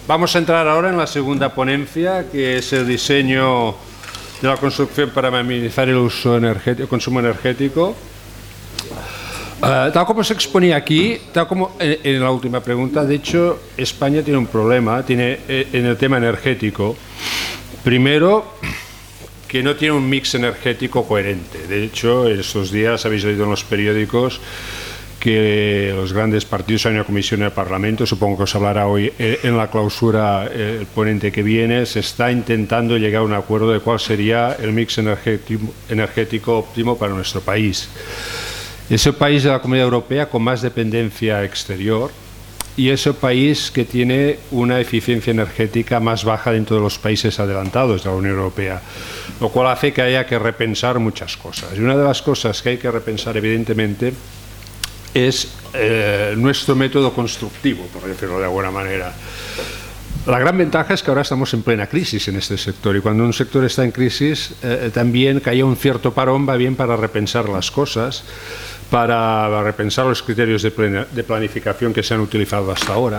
Vamos a entrar ahora en la segunda ponencia, que es el diseño de la construcción para minimizar el consumo energético. Tal como se exponía aquí, tal como en la última pregunta, de hecho, España tiene un problema en el tema energético. Primero, que no tiene un mix energético coherente. De hecho, estos días habéis leído en los periódicos que los grandes partidos hay una comisión en el Parlamento, supongo que os hablará hoy en la clausura el ponente que viene, se está intentando llegar a un acuerdo de cuál sería el mix energético óptimo para nuestro país. Es el país de la Comunidad Europea con más dependencia exterior y es el país que tiene una eficiencia energética más baja dentro de los países adelantados de la Unión Europea, lo cual hace que haya que repensar muchas cosas. Y una de las cosas que hay que repensar, evidentemente, es nuestro método constructivo, por decirlo de alguna manera. La gran ventaja es que ahora estamos en plena crisis en este sector y cuando un sector está en crisis también que haya un cierto parón va bien para repensar las cosas, para repensar los criterios de planificación que se han utilizado hasta ahora.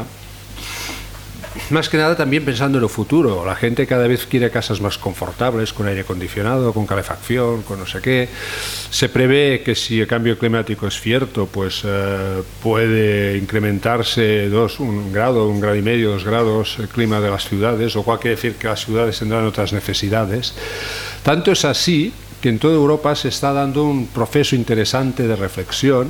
Más que nada también pensando en el futuro. La gente cada vez quiere casas más confortables, con aire acondicionado, con calefacción, con no sé qué. Se prevé que si el cambio climático es cierto, pues puede incrementarse un grado y medio, 2 grados el clima de las ciudades, lo cual quiere decir que las ciudades tendrán otras necesidades. Tanto es así que en toda Europa se está dando un proceso interesante de reflexión,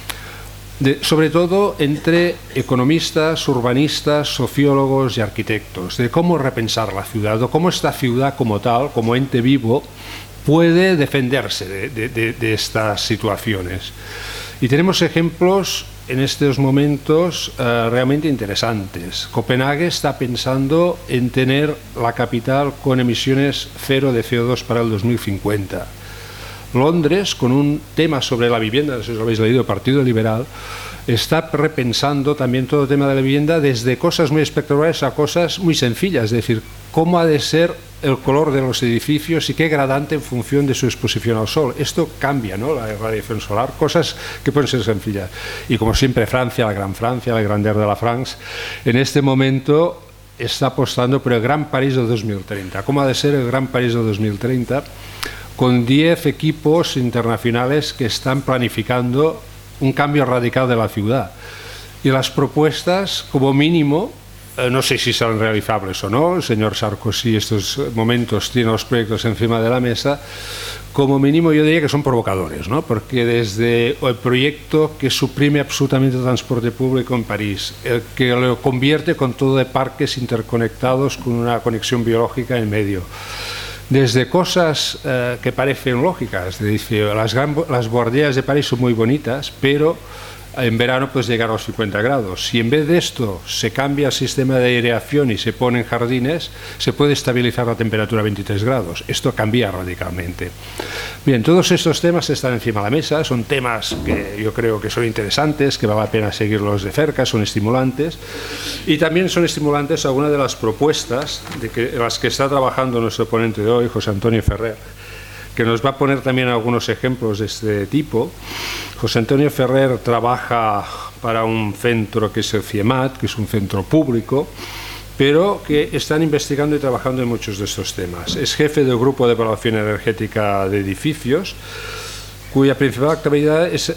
sobre todo entre economistas, urbanistas, sociólogos y arquitectos, de cómo repensar la ciudad, o cómo esta ciudad como tal, como ente vivo, puede defenderse de estas situaciones. Y tenemos ejemplos en estos momentos realmente interesantes. Copenhague está pensando en tener la capital con emisiones cero de CO2 para el 2050. Londres, con un tema sobre la vivienda, no sé si lo habéis leído, el Partido Liberal, está repensando también todo el tema de la vivienda desde cosas muy espectaculares a cosas muy sencillas, es decir, cómo ha de ser el color de los edificios y qué gradante en función de su exposición al sol. Esto cambia, ¿no?, la radiación solar, cosas que pueden ser sencillas. Y como siempre, Francia, la grandeur de la France, en este momento está apostando por el Gran París de 2030. ¿Cómo ha de ser el Gran París de 2030? Con 10 equipos internacionales que están planificando un cambio radical de la ciudad. Y las propuestas, como mínimo, no sé si serán realizables o no, el señor Sarkozy en estos momentos tiene los proyectos encima de la mesa, como mínimo yo diría que son provocadores, ¿no? Porque desde el proyecto que suprime absolutamente el transporte público en París, el que lo convierte con todo de parques interconectados con una conexión biológica en medio, desde cosas que parecen lógicas, las guarderías de París son muy bonitas, pero en verano puedes llegar a los 50 grados. Si en vez de esto se cambia el sistema de aireación y se ponen jardines, se puede estabilizar la temperatura a 23 grados. Esto cambia radicalmente. Bien, todos estos temas están encima de la mesa, son temas que yo creo que son interesantes, que vale la pena seguirlos de cerca, son estimulantes. Y también son estimulantes algunas de las propuestas las que está trabajando nuestro ponente de hoy, José Antonio Ferrer, que nos va a poner también algunos ejemplos de este tipo. José Antonio Ferrer trabaja para un centro que es el CIEMAT, que es un centro público, pero que están investigando y trabajando en muchos de estos temas. Es jefe del Grupo de Evaluación Energética de Edificios, cuya principal actividad es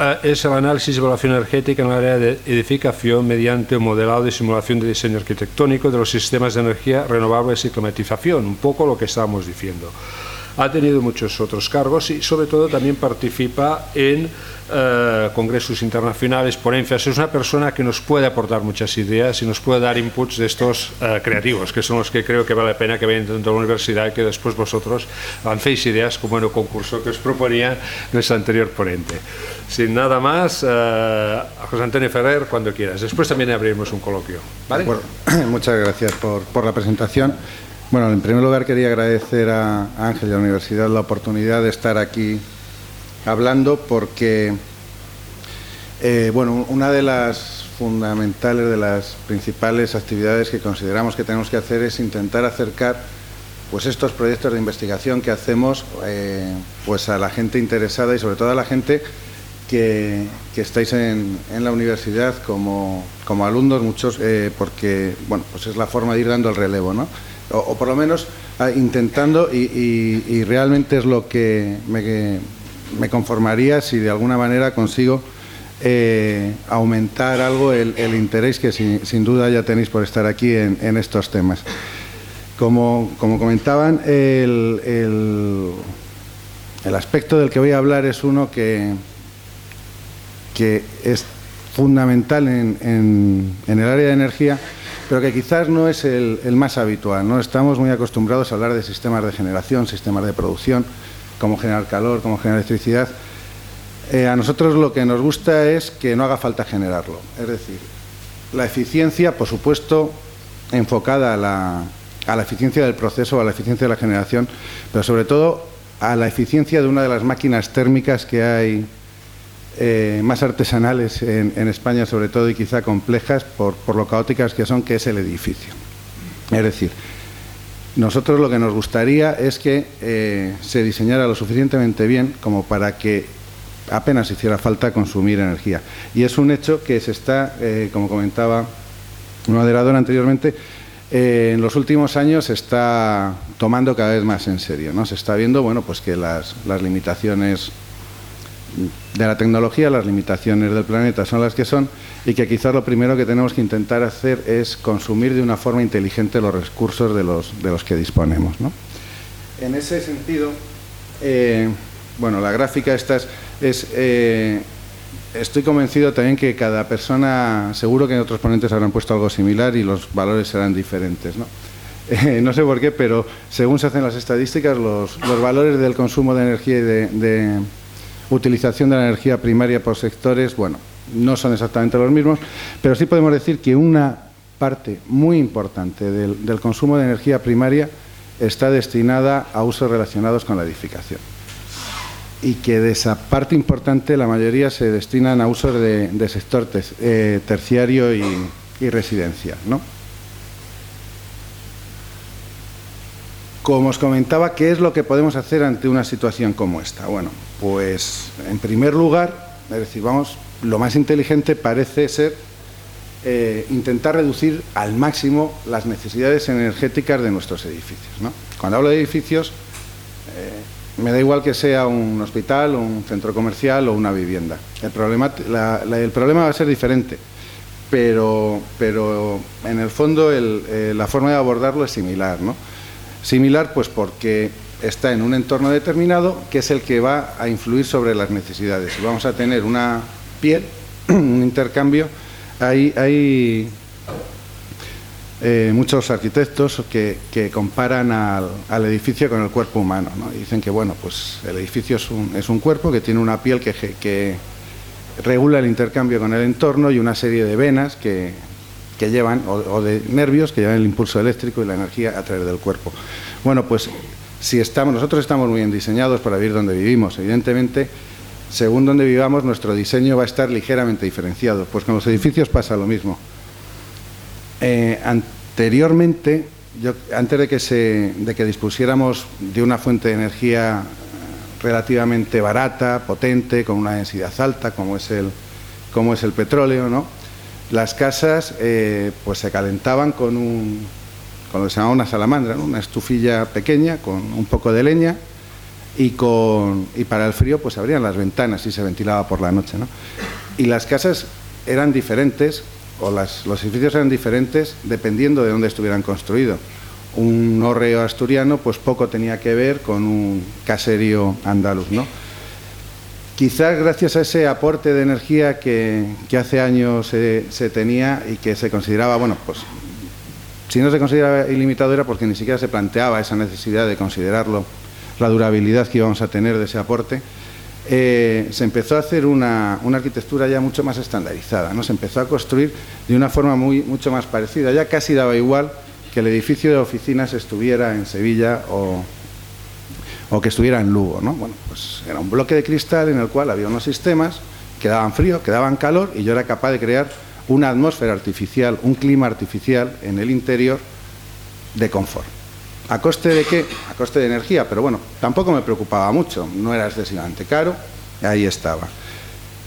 el análisis y evaluación energética en el área de edificación mediante un modelado de simulación de diseño arquitectónico de los sistemas de energía renovables y climatización, un poco lo que estábamos diciendo. Ha tenido muchos otros cargos y sobre todo también participa en congresos internacionales, ponencias. Es una persona que nos puede aportar muchas ideas y nos puede dar inputs de estos creativos, que son los que creo que vale la pena que vayan dentro de la universidad y que después vosotros lancéis ideas como en el concurso que os proponía nuestro anterior ponente. Sin nada más, a José Antonio Ferrer, cuando quieras. Después también abriremos un coloquio, ¿vale? Bueno, muchas gracias por la presentación. Bueno, en primer lugar quería agradecer a Ángel y a la Universidad la oportunidad de estar aquí hablando porque, bueno, una de las fundamentales, de las principales actividades que consideramos que tenemos que hacer es intentar acercar pues estos proyectos de investigación que hacemos pues a la gente interesada y sobre todo a la gente que estáis en la universidad como alumnos, muchos, porque bueno, pues es la forma de ir dando el relevo, ¿no? O por lo menos intentando, y realmente es lo que me conformaría si de alguna manera consigo aumentar algo el interés que sin duda ya tenéis por estar aquí en estos temas. Como comentaban, el aspecto del que voy a hablar es uno que es fundamental en el área de energía, pero que quizás no es el más habitual, ¿no? Estamos muy acostumbrados a hablar de sistemas de generación, sistemas de producción, cómo generar calor, cómo generar electricidad. A nosotros lo que nos gusta es que no haga falta generarlo. Es decir, la eficiencia, por supuesto, enfocada a la eficiencia del proceso, a la eficiencia de la generación, pero sobre todo a la eficiencia de una de las máquinas térmicas que hay más artesanales en España, sobre todo, y quizá complejas por lo caóticas que son, que es el edificio. Es decir, nosotros lo que nos gustaría es que se diseñara lo suficientemente bien como para que apenas hiciera falta consumir energía. Y es un hecho que se está, como comentaba un moderador anteriormente, en los últimos años se está tomando cada vez más en serio, ¿no? Se está viendo, bueno, pues que las limitaciones de la tecnología, las limitaciones del planeta son las que son, y que quizás lo primero que tenemos que intentar hacer es consumir de una forma inteligente los recursos de los que disponemos, ¿no? En ese sentido, bueno, la gráfica esta estoy convencido también que cada persona, seguro que otros ponentes habrán puesto algo similar y los valores serán diferentes, ¿no? No sé por qué, pero según se hacen las estadísticas, los valores del consumo de energía y de utilización de la energía primaria por sectores, bueno, no son exactamente los mismos, pero sí podemos decir que una parte muy importante del consumo de energía primaria está destinada a usos relacionados con la edificación. Y que de esa parte importante la mayoría se destinan a usos de sector terciario y residencial, ¿no? Como os comentaba, ¿qué es lo que podemos hacer ante una situación como esta? Bueno, pues en primer lugar, es decir, lo más inteligente parece ser intentar reducir al máximo las necesidades energéticas de nuestros edificios, ¿no? Cuando hablo de edificios, me da igual que sea un hospital, un centro comercial o una vivienda. El problema va a ser diferente, pero en el fondo la forma de abordarlo es similar, ¿no? Similar, pues porque está en un entorno determinado que es el que va a influir sobre las necesidades. Vamos a tener una piel, un intercambio. Hay muchos arquitectos que comparan al edificio con el cuerpo humano, ¿no? Y dicen que, bueno, pues el edificio es un cuerpo que tiene una piel que regula el intercambio con el entorno y una serie de venas que llevan, o de nervios que llevan el impulso eléctrico y la energía a través del cuerpo. Bueno, pues nosotros estamos muy bien diseñados para vivir donde vivimos. Evidentemente, según donde vivamos, nuestro diseño va a estar ligeramente diferenciado. Pues con los edificios pasa lo mismo. Anteriormente, antes de que dispusiéramos de una fuente de energía relativamente barata, potente, con una densidad alta, como es el petróleo, ¿no? Las casas pues se calentaban con lo que se llamaba una salamandra, ¿no? Una estufilla pequeña con un poco de leña y para el frío pues abrían las ventanas y se ventilaba por la noche, ¿no? Y las casas eran diferentes, o los edificios eran diferentes dependiendo de dónde estuvieran construidos. Un hórreo asturiano pues poco tenía que ver con un caserío andaluz, ¿no? Quizás gracias a ese aporte de energía que hace años se tenía y que se consideraba, bueno, pues si no se consideraba ilimitado era porque ni siquiera se planteaba esa necesidad de considerarlo, la durabilidad que íbamos a tener de ese aporte, se empezó a hacer una arquitectura ya mucho más estandarizada, ¿no? Se empezó a construir de una forma mucho más parecida. Ya casi daba igual que el edificio de oficinas estuviera en Sevilla o que estuviera en Lugo, ¿no? Bueno, pues era un bloque de cristal en el cual había unos sistemas que daban frío, que daban calor, y yo era capaz de crear una atmósfera artificial, un clima artificial en el interior de confort. ¿A coste de qué? A coste de energía, pero bueno, tampoco me preocupaba mucho, no era excesivamente caro, ahí estaba.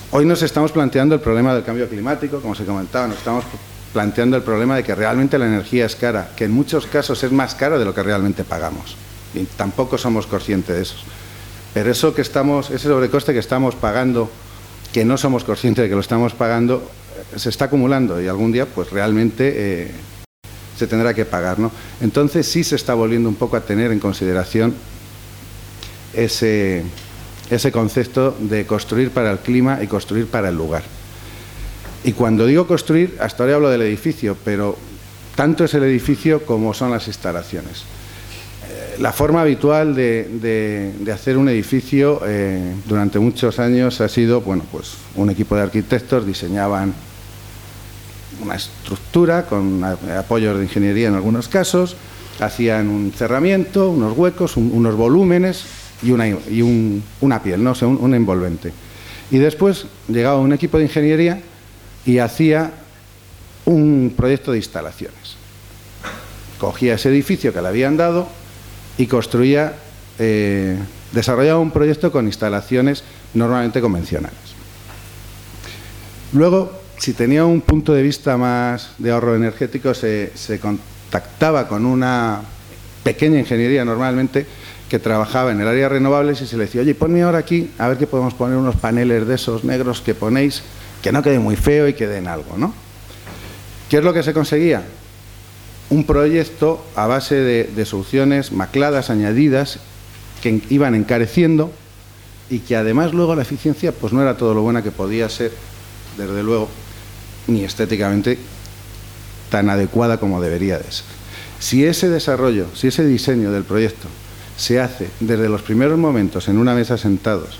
Hoy nos estamos planteando el problema del cambio climático, como se comentaba, nos estamos planteando el problema de que realmente la energía es cara, que en muchos casos es más cara de lo que realmente pagamos. Y tampoco somos conscientes de eso. Pero ese sobrecoste que estamos pagando, que no somos conscientes de que lo estamos pagando, se está acumulando y algún día pues realmente se tendrá que pagar, ¿no? Entonces sí se está volviendo un poco a tener en consideración ese concepto de construir para el clima y construir para el lugar. Y cuando digo construir, hasta ahora hablo del edificio, pero tanto es el edificio como son las instalaciones. La forma habitual de hacer un edificio durante muchos años ha sido, bueno, pues un equipo de arquitectos diseñaban una estructura con apoyos de ingeniería en algunos casos, hacían un cerramiento, unos huecos, unos volúmenes y una piel, ¿no? O sea, un envolvente. Y después llegaba un equipo de ingeniería y hacía un proyecto de instalaciones. Cogía ese edificio que le habían dado y construía, desarrollaba un proyecto con instalaciones normalmente convencionales. Luego, si tenía un punto de vista más de ahorro energético, se contactaba con una pequeña ingeniería normalmente que trabajaba en el área de renovables y se le decía, oye, ponme ahora aquí, a ver que podemos poner unos paneles de esos negros que ponéis, que no quede muy feo y que den algo, ¿no? ¿Qué es lo que se conseguía? Un proyecto a base de soluciones macladas, añadidas, que iban encareciendo y que además luego la eficiencia pues no era todo lo buena que podía ser, desde luego, ni estéticamente tan adecuada como debería de ser. Si ese desarrollo, si ese diseño del proyecto se hace desde los primeros momentos en una mesa sentados,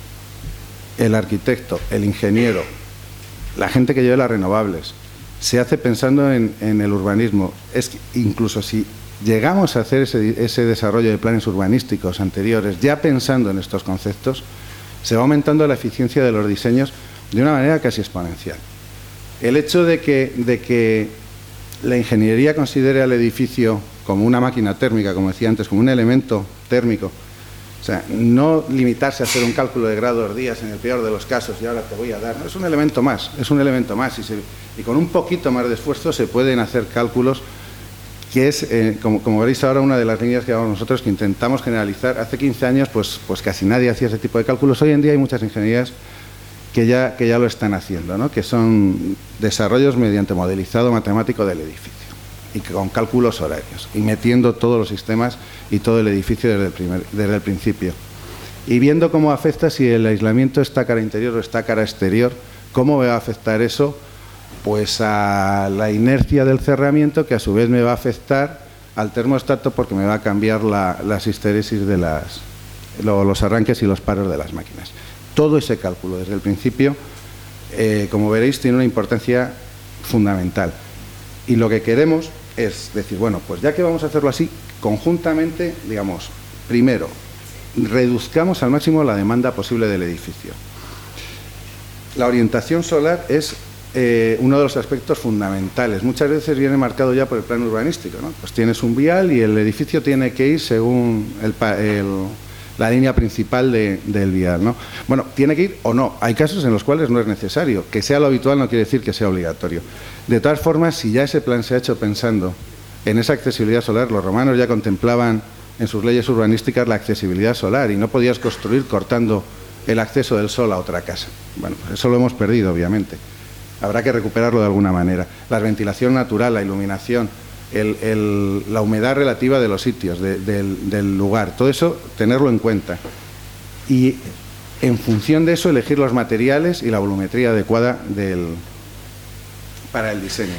el arquitecto, el ingeniero, la gente que lleve las renovables, se hace pensando en el urbanismo. Es que incluso si llegamos a hacer ese desarrollo de planes urbanísticos anteriores, ya pensando en estos conceptos, se va aumentando la eficiencia de los diseños de una manera casi exponencial. El hecho de que la ingeniería considere al edificio como una máquina térmica, como decía antes, como un elemento térmico, o sea, no limitarse a hacer un cálculo de grados días en el peor de los casos y ahora te voy a dar, no, es un elemento más y con un poquito más de esfuerzo se pueden hacer cálculos que es, como veréis ahora, una de las líneas que vamos nosotros que intentamos generalizar. Hace 15 años pues casi nadie hacía ese tipo de cálculos. Hoy en día hay muchas ingenierías que ya lo están haciendo, ¿no? Que son desarrollos mediante modelizado matemático del edificio y con cálculos horarios y metiendo todos los sistemas y todo el edificio desde el principio y viendo cómo afecta, si el aislamiento está cara interior o está cara exterior, cómo va a afectar eso pues a la inercia del cerramiento, que a su vez me va a afectar al termostato porque me va a cambiar las histéresis de los arranques y los paros de las máquinas. Todo ese cálculo desde el principio, como veréis, tiene una importancia fundamental. Y lo que queremos es decir, bueno, pues ya que vamos a hacerlo así, conjuntamente, digamos, primero, reduzcamos al máximo la demanda posible del edificio. La orientación solar es uno de los aspectos fundamentales. Muchas veces viene marcado ya por el plan urbanístico, ¿no? Pues tienes un vial y el edificio tiene que ir según la línea principal del vial, ¿no? Bueno, tiene que ir o no. Hay casos en los cuales no es necesario. Que sea lo habitual no quiere decir que sea obligatorio. De todas formas, si ya ese plan se ha hecho pensando en esa accesibilidad solar, los romanos ya contemplaban en sus leyes urbanísticas la accesibilidad solar y no podías construir cortando el acceso del sol a otra casa. Bueno, pues eso lo hemos perdido, obviamente. Habrá que recuperarlo de alguna manera. La ventilación natural, la iluminación, la humedad relativa de los sitios, del lugar, todo eso tenerlo en cuenta. Y en función de eso elegir los materiales y la volumetría adecuada para el diseño.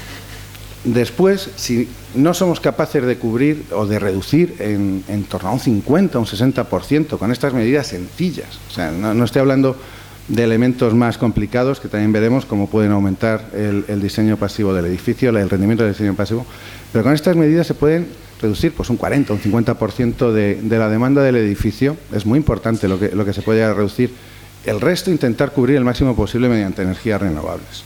Después, si no somos capaces de cubrir o de reducir en torno a un 50 o un 60% con estas medidas sencillas, o sea, no estoy hablando de elementos más complicados que también veremos cómo pueden aumentar el diseño pasivo del edificio, el rendimiento del diseño pasivo, pero con estas medidas se pueden reducir pues un 40 o un 50% de la demanda del edificio. Es muy importante lo que se puede reducir. El resto intentar cubrir el máximo posible mediante energías renovables.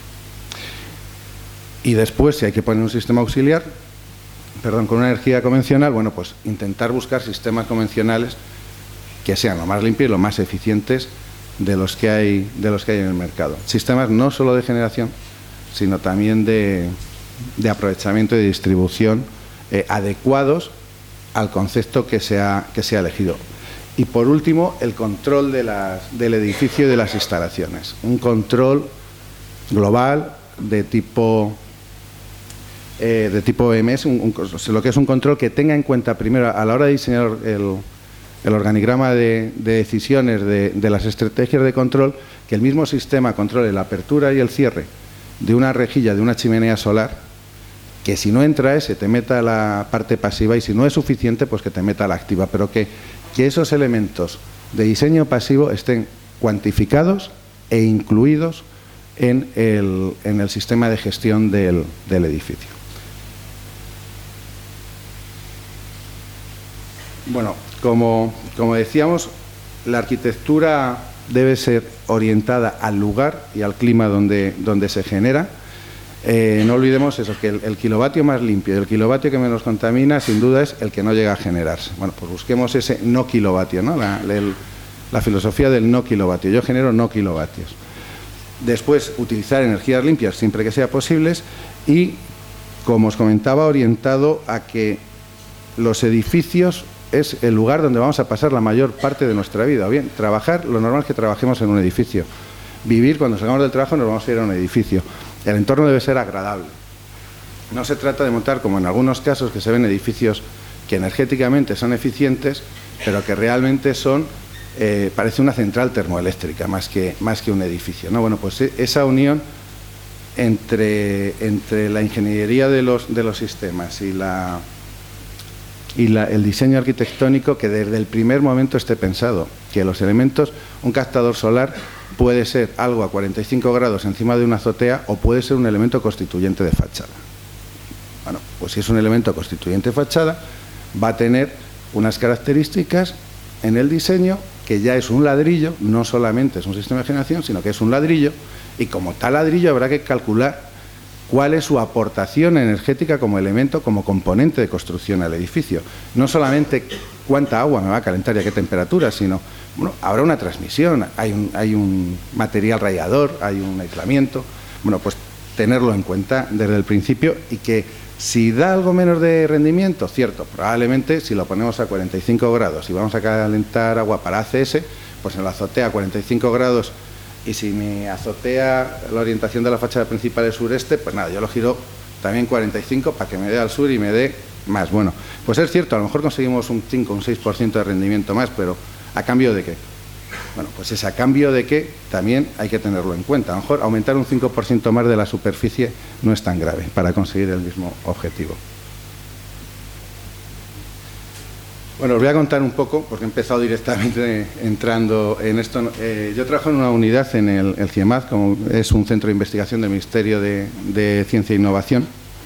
Y después, si hay que poner un sistema auxiliar, con una energía convencional, bueno, pues intentar buscar sistemas convencionales que sean lo más limpios y lo más eficientes de los que hay en el mercado. Sistemas no solo de generación, sino también de aprovechamiento y de distribución adecuados al concepto que se ha elegido. Y por último, el control del edificio y de las instalaciones. Un control global de tipo EMS, lo que es un control que tenga en cuenta primero a la hora de diseñar el organigrama de decisiones de las estrategias de control, que el mismo sistema controle la apertura y el cierre de una rejilla de una chimenea solar, que si no entra ese te meta la parte pasiva y si no es suficiente pues que te meta la activa, pero que esos elementos de diseño pasivo estén cuantificados e incluidos en el sistema de gestión del edificio. Bueno, como decíamos, la arquitectura debe ser orientada al lugar y al clima donde se genera. No olvidemos eso, que el kilovatio más limpio y el kilovatio que menos contamina, sin duda, es el que no llega a generarse. Bueno, pues busquemos ese no kilovatio, ¿no? La filosofía del no kilovatio. Yo genero no kilovatios. Después, utilizar energías limpias siempre que sea posible y, como os comentaba, orientado a que los edificios es el lugar donde vamos a pasar la mayor parte de nuestra vida. O bien, trabajar, lo normal es que trabajemos en un edificio. Vivir, cuando salgamos del trabajo, nos vamos a ir a un edificio. El entorno debe ser agradable. No se trata de montar, como en algunos casos que se ven, edificios que energéticamente son eficientes, pero que realmente son, parece una central termoeléctrica más que un edificio, ¿no? Bueno, pues esa unión entre la ingeniería de los sistemas y el diseño arquitectónico, que desde el primer momento esté pensado, que los elementos, un captador solar puede ser algo a 45 grados encima de una azotea o puede ser un elemento constituyente de fachada. Bueno, pues si es un elemento constituyente de fachada, va a tener unas características en el diseño que ya es un ladrillo, no solamente es un sistema de generación, sino que es un ladrillo, y como tal ladrillo habrá que calcular cuál es su aportación energética como elemento, como componente de construcción al edificio. No solamente cuánta agua me va a calentar y a qué temperatura, sino, bueno, habrá una transmisión, hay un material radiador, hay un aislamiento. Bueno, pues tenerlo en cuenta desde el principio, y que si da algo menos de rendimiento, cierto, probablemente si lo ponemos a 45 grados y vamos a calentar agua para ACS, pues en la azotea a 45 grados, y si mi azotea, la orientación de la fachada principal es sureste, pues nada, yo lo giro también 45 para que me dé al sur y me dé más. Bueno, pues es cierto, a lo mejor conseguimos un 5 o un 6% de rendimiento más, pero ¿a cambio de qué? Bueno, pues ese a cambio de qué también hay que tenerlo en cuenta. A lo mejor aumentar un 5% más de la superficie no es tan grave para conseguir el mismo objetivo. Bueno, os voy a contar un poco, porque he empezado directamente entrando en esto. Yo trabajo en una unidad en el CIEMAT, como es un centro de investigación del Ministerio de Ciencia e Innovación.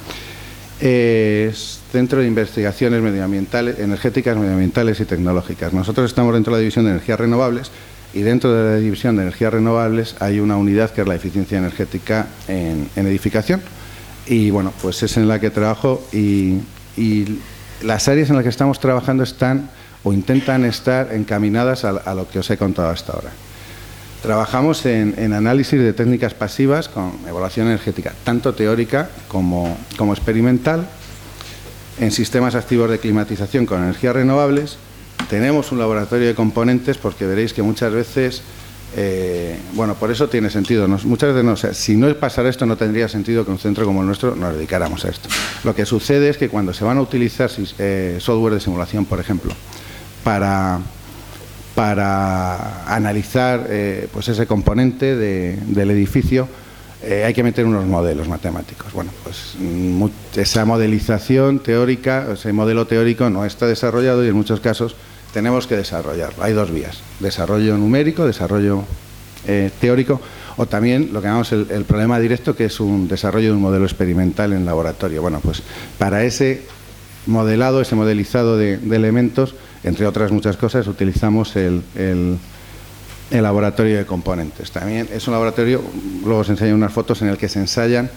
Es Centro de Investigaciones Medioambientales, Energéticas, Medioambientales y Tecnológicas. Nosotros estamos dentro de la División de Energías Renovables, y dentro de la División de Energías Renovables hay una unidad que es la eficiencia energética en edificación. Y bueno, pues es en la que trabajo, y las áreas en las que estamos trabajando están o intentan estar encaminadas a lo que os he contado hasta ahora. Trabajamos en análisis de técnicas pasivas con evaluación energética, tanto teórica como experimental, en sistemas activos de climatización con energías renovables. Tenemos un laboratorio de componentes, porque veréis que muchas veces, bueno, por eso tiene sentido. Muchas veces no, o sea, si no pasara esto, no tendría sentido que un centro como el nuestro nos dedicáramos a esto. Lo que sucede es que cuando se van a utilizar software de simulación, por ejemplo, para analizar pues ese componente del edificio, hay que meter unos modelos matemáticos. Bueno, pues esa modelización teórica, ese modelo teórico no está desarrollado, y en muchos casos tenemos que desarrollarlo. Hay dos vías: desarrollo numérico, desarrollo teórico, o también lo que llamamos el problema directo, que es un desarrollo de un modelo experimental en laboratorio. Bueno, pues para ese modelado, ese modelizado de elementos, entre otras muchas cosas, utilizamos el laboratorio de componentes. También es un laboratorio, luego os enseño unas fotos en el que se ensayan.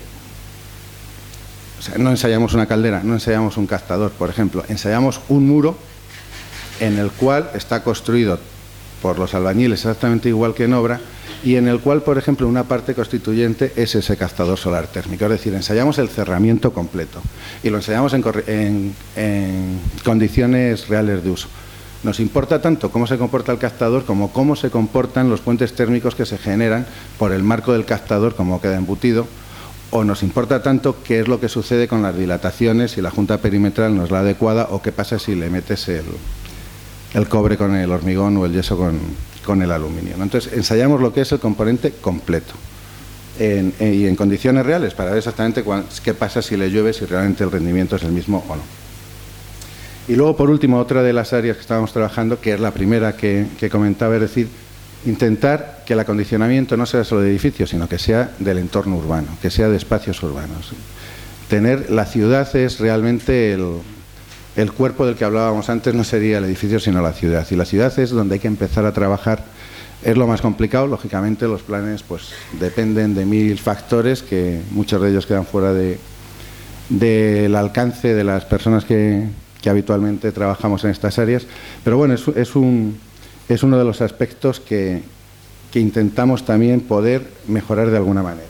O sea, no ensayamos una caldera, no ensayamos un captador, por ejemplo, ensayamos un muro en el cual está construido por los albañiles exactamente igual que en obra, y en el cual, por ejemplo, una parte constituyente es ese captador solar térmico. Es decir, ensayamos el cerramiento completo y lo ensayamos en condiciones reales de uso. Nos importa tanto cómo se comporta el captador como cómo se comportan los puentes térmicos que se generan por el marco del captador, como queda embutido, o nos importa tanto qué es lo que sucede con las dilataciones, si la junta perimetral no es la adecuada, o qué pasa si le metes el cobre con el hormigón o el yeso con el aluminio, ¿no? Entonces, ensayamos lo que es el componente completo y en condiciones reales para ver exactamente qué pasa si le llueve, si realmente el rendimiento es el mismo o no. Y luego, por último, otra de las áreas que estábamos trabajando, que es la primera que comentaba, es decir, intentar que el acondicionamiento no sea solo de edificios, sino que sea del entorno urbano, que sea de espacios urbanos. La ciudad es realmente el cuerpo del que hablábamos antes, no sería el edificio, sino la ciudad. Y la ciudad es donde hay que empezar a trabajar. Es lo más complicado, lógicamente los planes pues dependen de 1000 factores, que muchos de ellos quedan fuera del alcance de las personas que habitualmente trabajamos en estas áreas. Pero bueno, es uno de los aspectos que intentamos también poder mejorar de alguna manera.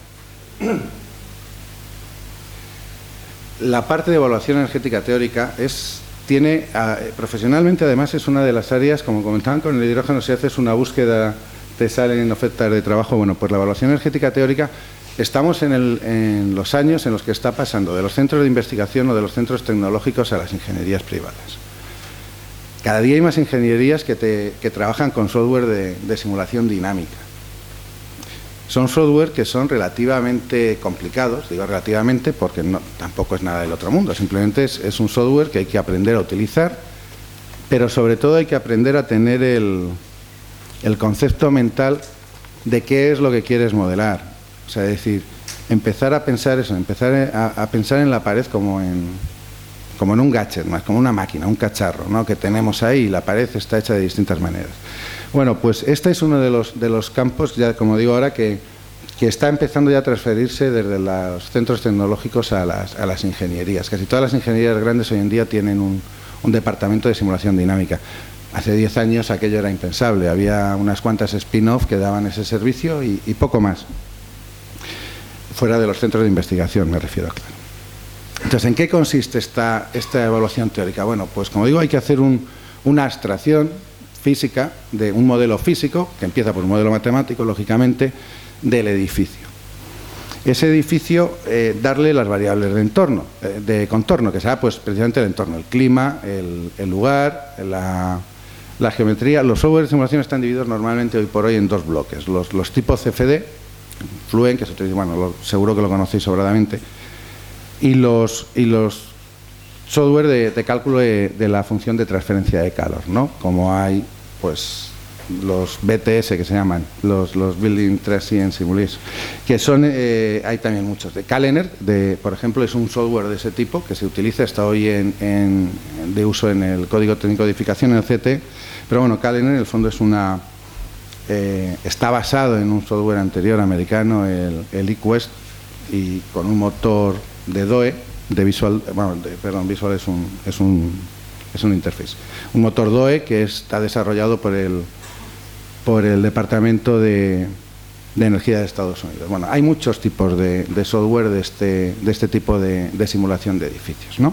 La parte de evaluación energética teórica tiene profesionalmente, además, es una de las áreas, como comentaban con el hidrógeno, si haces una búsqueda, te salen ofertas de trabajo. Bueno, pues la evaluación energética teórica, estamos en los años en los que está pasando de los centros de investigación o de los centros tecnológicos a las ingenierías privadas. Cada día hay más ingenierías que trabajan con software de simulación dinámica. Son software que son relativamente complicados, digo relativamente porque tampoco es nada del otro mundo, simplemente es un software que hay que aprender a utilizar, pero sobre todo hay que aprender a tener el concepto mental de qué es lo que quieres modelar. O sea, es decir, empezar a pensar eso, empezar a pensar en la pared como en un gadget, más como una máquina, un cacharro, ¿no?, que tenemos ahí, y la pared está hecha de distintas maneras. Bueno, pues este es uno de los campos, ya como digo ahora, que está empezando ya a transferirse desde los centros tecnológicos a las ingenierías. Casi todas las ingenierías grandes hoy en día tienen un departamento de simulación dinámica. Hace 10 años aquello era impensable, había unas cuantas spin-off que daban ese servicio y poco más. Fuera de los centros de investigación, me refiero, claro. Entonces, ¿en qué consiste esta evaluación teórica? Bueno, pues como digo, hay que hacer una abstracción física de un modelo físico, que empieza por un modelo matemático, lógicamente, del edificio. Ese edificio, darle las variables de entorno, de contorno, que será pues precisamente el entorno, el clima, el lugar, la geometría. Los software de simulación están divididos normalmente hoy por hoy en 2 bloques. Los tipos CFD, Fluent, que se utiliza, bueno, seguro que lo conocéis sobradamente, y los software de cálculo de la función de transferencia de calor, ¿no? Como hay, pues, los BTS, que se llaman, los Building Transient Simulation, que son, hay también muchos. De Calener, por ejemplo, es un software de ese tipo que se utiliza, está hoy de uso en el código técnico de edificación, en el CT, pero bueno, Calener en el fondo es está basado en un software anterior americano, el eQuest, y con un motor de DOE, Visual es un interface. Un motor DOE que está desarrollado por el Departamento de Energía de Estados Unidos. Bueno, hay muchos tipos de software de este tipo de simulación de edificios, ¿no?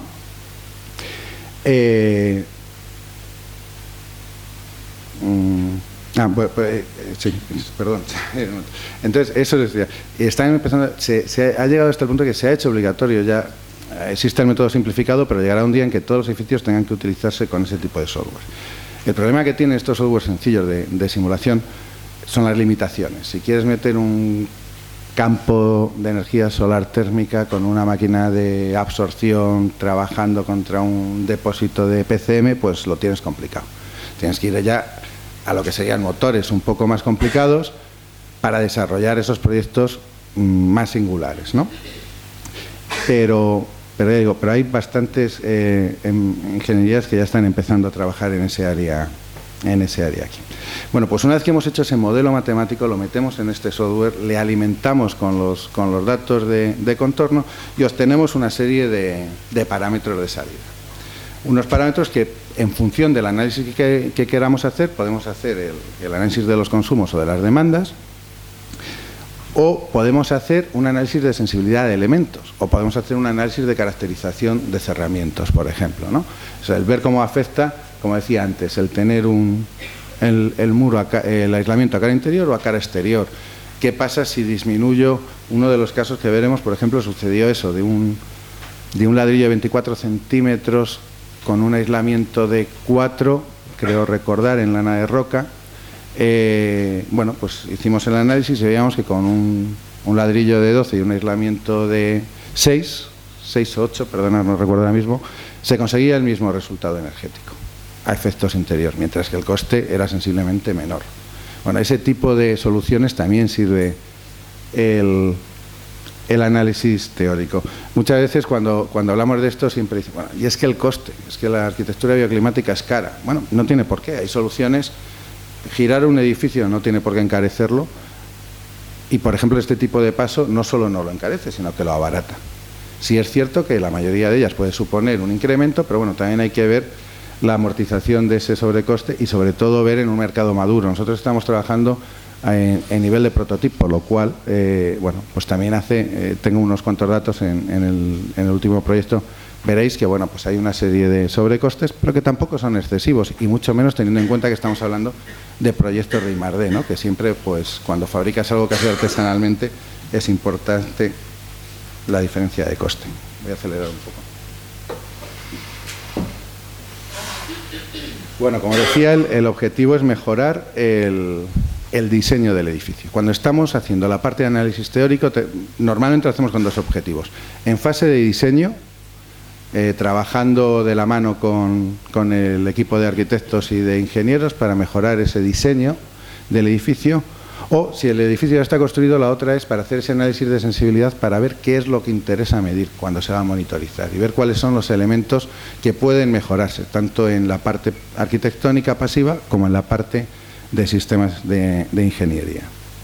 Sí, perdón. Entonces, eso decía. Están empezando, se ha llegado hasta el punto que se ha hecho obligatorio ya. Existe el método simplificado, pero llegará un día en que todos los edificios tengan que utilizarse con ese tipo de software. El problema que tienen estos software sencillos de simulación son las limitaciones. Si quieres meter un campo de energía solar térmica con una máquina de absorción trabajando contra un depósito de PCM, pues lo tienes complicado. Tienes que ir ya a lo que serían motores un poco más complicados para desarrollar esos proyectos más singulares, ¿no? Pero hay bastantes ingenierías que ya están empezando a trabajar en ese área aquí. Bueno, pues una vez que hemos hecho ese modelo matemático, lo metemos en este software, le alimentamos con los datos de contorno y obtenemos una serie de parámetros de salida. unos parámetros que, en función del análisis que queramos hacer, podemos hacer el análisis de los consumos o de las demandas, o podemos hacer un análisis de sensibilidad de elementos, o podemos hacer un análisis de caracterización de cerramientos, por ejemplo, ¿no? O sea, el ver cómo afecta, como decía antes, el tener el muro, el aislamiento a cara interior o a cara exterior. ¿Qué pasa si disminuyo? Uno de los casos que veremos, por ejemplo, sucedió eso, de un ladrillo de 24 centímetros con un aislamiento de 4, creo recordar, en lana de roca. Bueno, pues hicimos el análisis y veíamos que con un ladrillo de 12 y un aislamiento de 6 o 8, perdona, no recuerdo ahora mismo, se conseguía el mismo resultado energético a efectos interiores, mientras que el coste era sensiblemente menor. Bueno, ese tipo de soluciones también sirve el análisis teórico. Muchas veces cuando hablamos de esto siempre dicen, bueno, y es que el coste, es que la arquitectura bioclimática es cara. Bueno, no tiene por qué, hay soluciones. Girar un edificio no tiene por qué encarecerlo, y por ejemplo este tipo de paso no solo no lo encarece, sino que lo abarata. Sí es cierto que la mayoría de ellas puede suponer un incremento, pero bueno, también hay que ver la amortización de ese sobrecoste y sobre todo ver en un mercado maduro. Nosotros estamos trabajando en nivel de prototipo, lo cual, bueno, pues también tengo unos cuantos datos en el último proyecto. Veréis que, bueno, pues hay una serie de sobrecostes, pero que tampoco son excesivos, y mucho menos teniendo en cuenta que estamos hablando de proyectos de I+D, ¿no? Que siempre, pues, cuando fabricas algo que hace artesanalmente, es importante la diferencia de coste. Voy a acelerar un poco. Bueno, como decía, el objetivo es mejorar el diseño del edificio. Cuando estamos haciendo la parte de análisis teórico, normalmente lo hacemos con dos objetivos. En fase de diseño, trabajando de la mano con el equipo de arquitectos y de ingenieros para mejorar ese diseño del edificio, o si el edificio ya está construido, la otra es para hacer ese análisis de sensibilidad para ver qué es lo que interesa medir cuando se va a monitorizar y ver cuáles son los elementos que pueden mejorarse, tanto en la parte arquitectónica pasiva como en la parte de sistemas de ingeniería.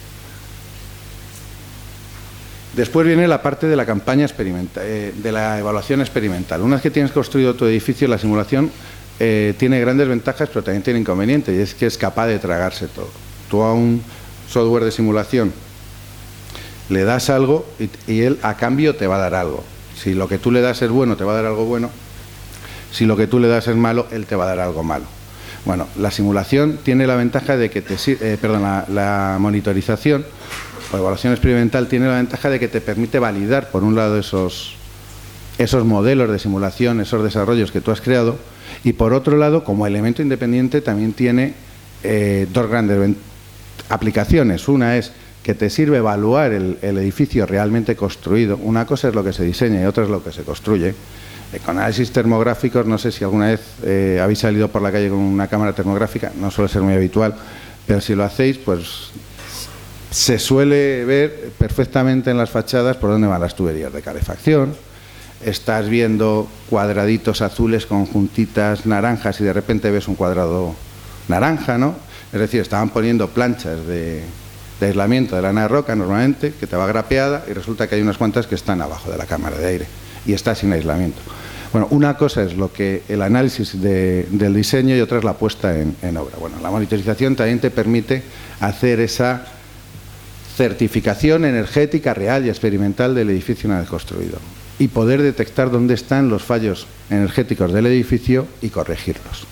Después viene la parte de la campaña experimental, de la evaluación experimental. Una vez que tienes construido tu edificio, la simulación tiene grandes ventajas, pero también tiene inconvenientes, y es que es capaz de tragarse todo. Tú a un software de simulación le das algo y él a cambio te va a dar algo. Si lo que tú le das es bueno, te va a dar algo bueno. Si lo que tú le das es malo, él te va a dar algo malo. Bueno, la simulación tiene la ventaja de que la monitorización o evaluación experimental tiene la ventaja de que te permite validar, por un lado, esos modelos de simulación, esos desarrollos que tú has creado, y por otro lado, como elemento independiente, también tiene dos grandes aplicaciones. Una es que te sirve evaluar el edificio realmente construido. Una cosa es lo que se diseña y otra es lo que se construye. Con análisis termográficos, no sé si alguna vez habéis salido por la calle con una cámara termográfica, no suele ser muy habitual, pero si lo hacéis, pues se suele ver perfectamente en las fachadas por dónde van las tuberías de calefacción. Estás viendo cuadraditos azules con juntitas naranjas y de repente ves un cuadrado naranja, ¿no? Es decir, estaban poniendo planchas de aislamiento de lana de roca normalmente, que te va grapeada, y resulta que hay unas cuantas que están abajo de la cámara de aire y está sin aislamiento. Bueno, una cosa es el análisis del diseño y otra es la puesta en obra. Bueno, la monitorización también te permite hacer esa certificación energética real y experimental del edificio una vez construido y poder detectar dónde están los fallos energéticos del edificio y corregirlos.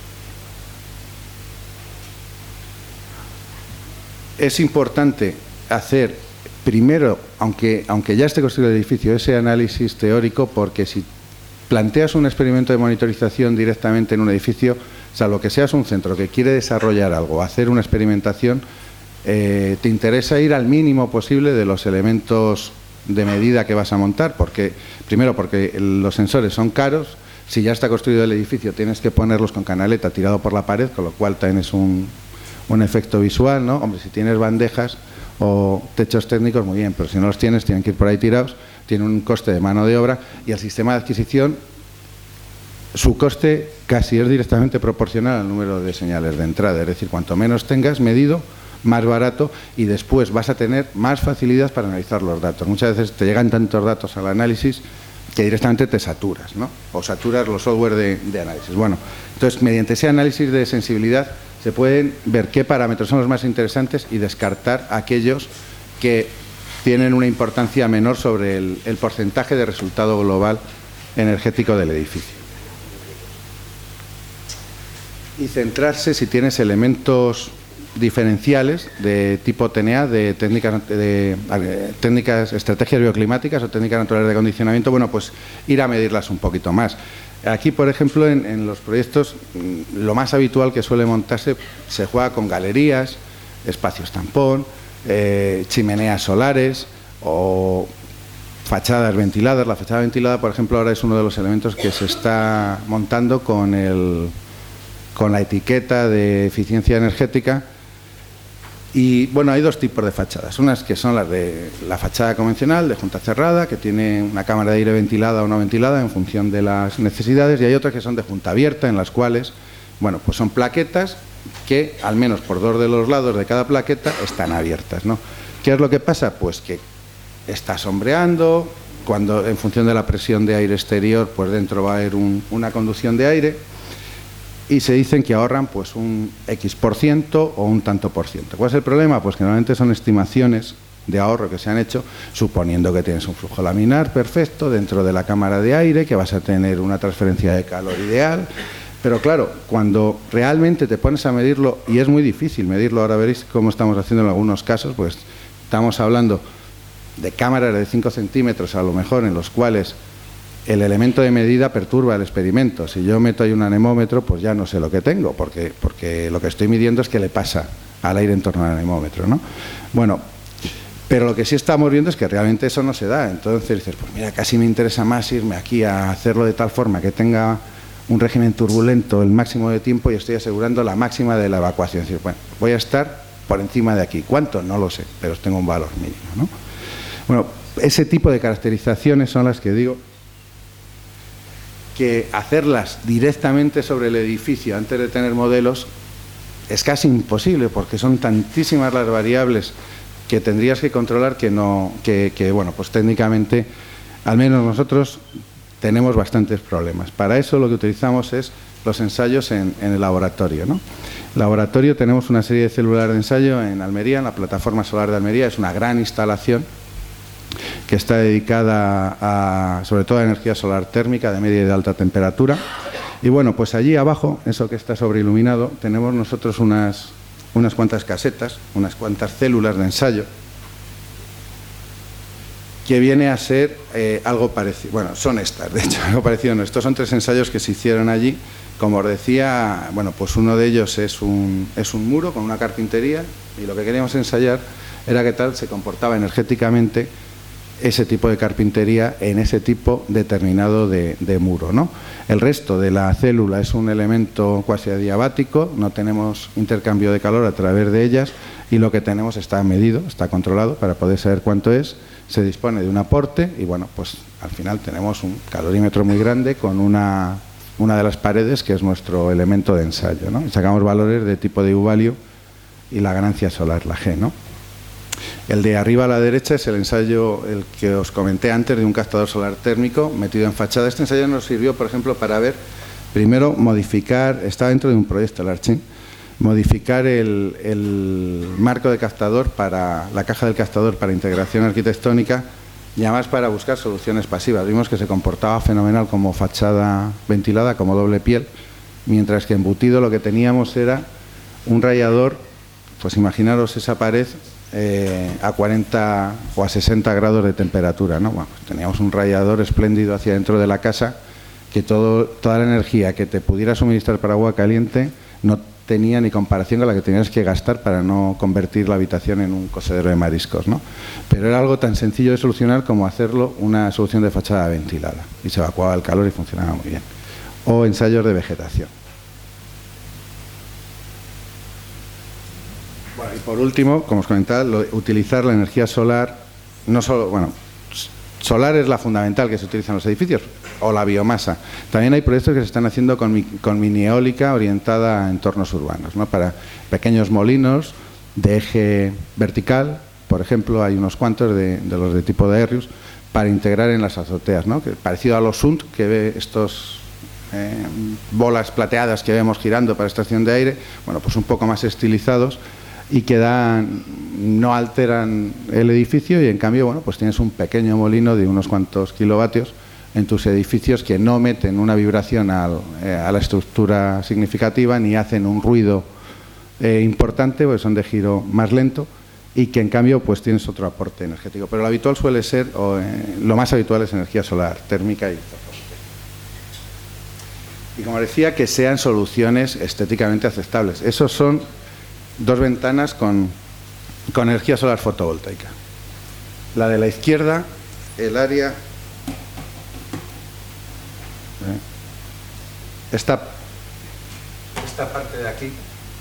Es importante hacer primero, aunque ya esté construido el edificio, ese análisis teórico, porque si planteas un experimento de monitorización directamente en un edificio, salvo que seas un centro que quiere desarrollar algo, hacer una experimentación, te interesa ir al mínimo posible de los elementos de medida que vas a montar, primero porque los sensores son caros. Si ya está construido el edificio tienes que ponerlos con canaleta tirado por la pared, con lo cual tienes un efecto visual, ¿no? Hombre, si tienes bandejas o techos técnicos, muy bien, pero si no los tienes, tienen que ir por ahí tirados, tiene un coste de mano de obra, y el sistema de adquisición, su coste casi es directamente proporcional al número de señales de entrada, es decir, cuanto menos tengas medido, más barato, y después vas a tener más facilidad para analizar los datos. Muchas veces te llegan tantos datos al análisis que directamente te saturas, ¿no? O saturas los software de análisis. Bueno, entonces, mediante ese análisis de sensibilidad se pueden ver qué parámetros son los más interesantes y descartar aquellos que tienen una importancia menor sobre el porcentaje de resultado global energético del edificio. Y centrarse, si tienes elementos diferenciales de tipo TNA, de técnicas, estrategias bioclimáticas o técnicas naturales de acondicionamiento, bueno, pues ir a medirlas un poquito más. Aquí, por ejemplo, en los proyectos, lo más habitual que suele montarse, se juega con galerías, espacios tampón, chimeneas solares o fachadas ventiladas. La fachada ventilada, por ejemplo, ahora es uno de los elementos que se está montando con la etiqueta de eficiencia energética. Y bueno, hay dos tipos de fachadas. Unas que son las de la fachada convencional, de junta cerrada, que tiene una cámara de aire ventilada o no ventilada en función de las necesidades, y hay otras que son de junta abierta, en las cuales, bueno, pues son plaquetas que, al menos por dos de los lados de cada plaqueta, están abiertas, ¿no? ¿Qué es lo que pasa? Pues que está sombreando, cuando en función de la presión de aire exterior, pues dentro va a haber una conducción de aire, y se dicen que ahorran pues un X% o un tanto por ciento. ¿Cuál es el problema? Pues que normalmente son estimaciones de ahorro que se han hecho suponiendo que tienes un flujo laminar perfecto dentro de la cámara de aire, que vas a tener una transferencia de calor ideal, pero claro, cuando realmente te pones a medirlo, y es muy difícil medirlo, ahora veréis cómo estamos haciendo en algunos casos, pues estamos hablando de cámaras de 5 centímetros a lo mejor, en los cuales el elemento de medida perturba el experimento. Si yo meto ahí un anemómetro, pues ya no sé lo que tengo, porque lo que estoy midiendo es qué le pasa al aire en torno al anemómetro, ¿no? Bueno, pero lo que sí estamos viendo es que realmente eso no se da. Entonces dices, pues mira, casi me interesa más irme aquí a hacerlo de tal forma que tenga un régimen turbulento el máximo de tiempo y estoy asegurando la máxima de la evacuación. Es decir, bueno, voy a estar por encima de aquí. ¿Cuánto? No lo sé, pero tengo un valor mínimo, ¿no? Bueno, ese tipo de caracterizaciones son las que digo que hacerlas directamente sobre el edificio antes de tener modelos es casi imposible, porque son tantísimas las variables que tendrías que controlar que bueno, pues técnicamente, al menos nosotros tenemos bastantes problemas. Para eso lo que utilizamos es los ensayos en el laboratorio, ¿no? En el laboratorio tenemos una serie de células de ensayo en Almería, en la plataforma solar de Almería. Es una gran instalación que está dedicada sobre todo a energía solar térmica de media y de alta temperatura. Y bueno, pues allí abajo, eso que está sobreiluminado, tenemos nosotros unas cuantas casetas, unas cuantas células de ensayo, que viene a ser algo parecido. Bueno, son estas, de hecho, algo parecido. No, estos son 3 ensayos que se hicieron allí. Como os decía, bueno, pues uno de ellos es un muro con una carpintería, y lo que queríamos ensayar era qué tal se comportaba energéticamente ese tipo de carpintería en ese tipo determinado de muro, ¿no? El resto de la célula es un elemento cuasi adiabático, no tenemos intercambio de calor a través de ellas, y lo que tenemos está medido, está controlado para poder saber cuánto es. Se dispone de un aporte y bueno, pues al final tenemos un calorímetro muy grande con una de las paredes que es nuestro elemento de ensayo, ¿no? Y sacamos valores de tipo de U-value y la ganancia solar, la G, ¿no? El de arriba a la derecha es el ensayo, el que os comenté antes, de un captador solar térmico metido en fachada. Este ensayo nos sirvió, por ejemplo, para ver, primero, modificar, está dentro de un proyecto, el Archin, modificar el marco de captador para la caja del captador para integración arquitectónica, y además para buscar soluciones pasivas. Vimos que se comportaba fenomenal como fachada ventilada, como doble piel, mientras que embutido lo que teníamos era un radiador, pues imaginaros esa pared a 40 o a 60 grados de temperatura, ¿no? Bueno, pues teníamos un radiador espléndido hacia dentro de la casa, que toda la energía que te pudiera suministrar para agua caliente no tenía ni comparación con la que tenías que gastar para no convertir la habitación en un cocedero de mariscos, ¿no? Pero era algo tan sencillo de solucionar como hacerlo una solución de fachada ventilada, y se evacuaba el calor y funcionaba muy bien. O ensayos de vegetación. Bueno, y por último, como os comentaba, utilizar la energía solar, no solo, bueno, solar es la fundamental que se utiliza en los edificios, o la biomasa. También hay proyectos que se están haciendo con mini eólica orientada a entornos urbanos, ¿no? Para pequeños molinos de eje vertical, por ejemplo, hay unos cuantos de los de tipo de Aerius, para integrar en las azoteas, ¿no? Que, parecido a los SUNT, que ve estos bolas plateadas que vemos girando para extracción de aire, bueno, pues un poco más estilizados y que no alteran el edificio y en cambio, bueno, pues tienes un pequeño molino de unos cuantos kilovatios en tus edificios que no meten una vibración a la estructura significativa ni hacen un ruido importante, porque son de giro más lento y que en cambio pues tienes otro aporte energético. Pero lo habitual suele ser, lo más habitual es energía solar, térmica y fotovoltaica. Y como decía, que sean soluciones estéticamente aceptables. Esos son 2 ventanas con energía solar fotovoltaica. La de la izquierda, el área... Esta parte de aquí,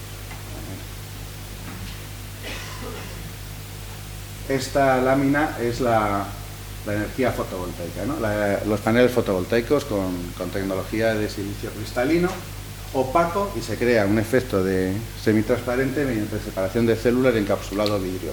esta lámina es la energía fotovoltaica, ¿no? Los paneles fotovoltaicos con tecnología de silicio cristalino, opaco, y se crea un efecto de semitransparente mediante separación de células y encapsulado vidrio.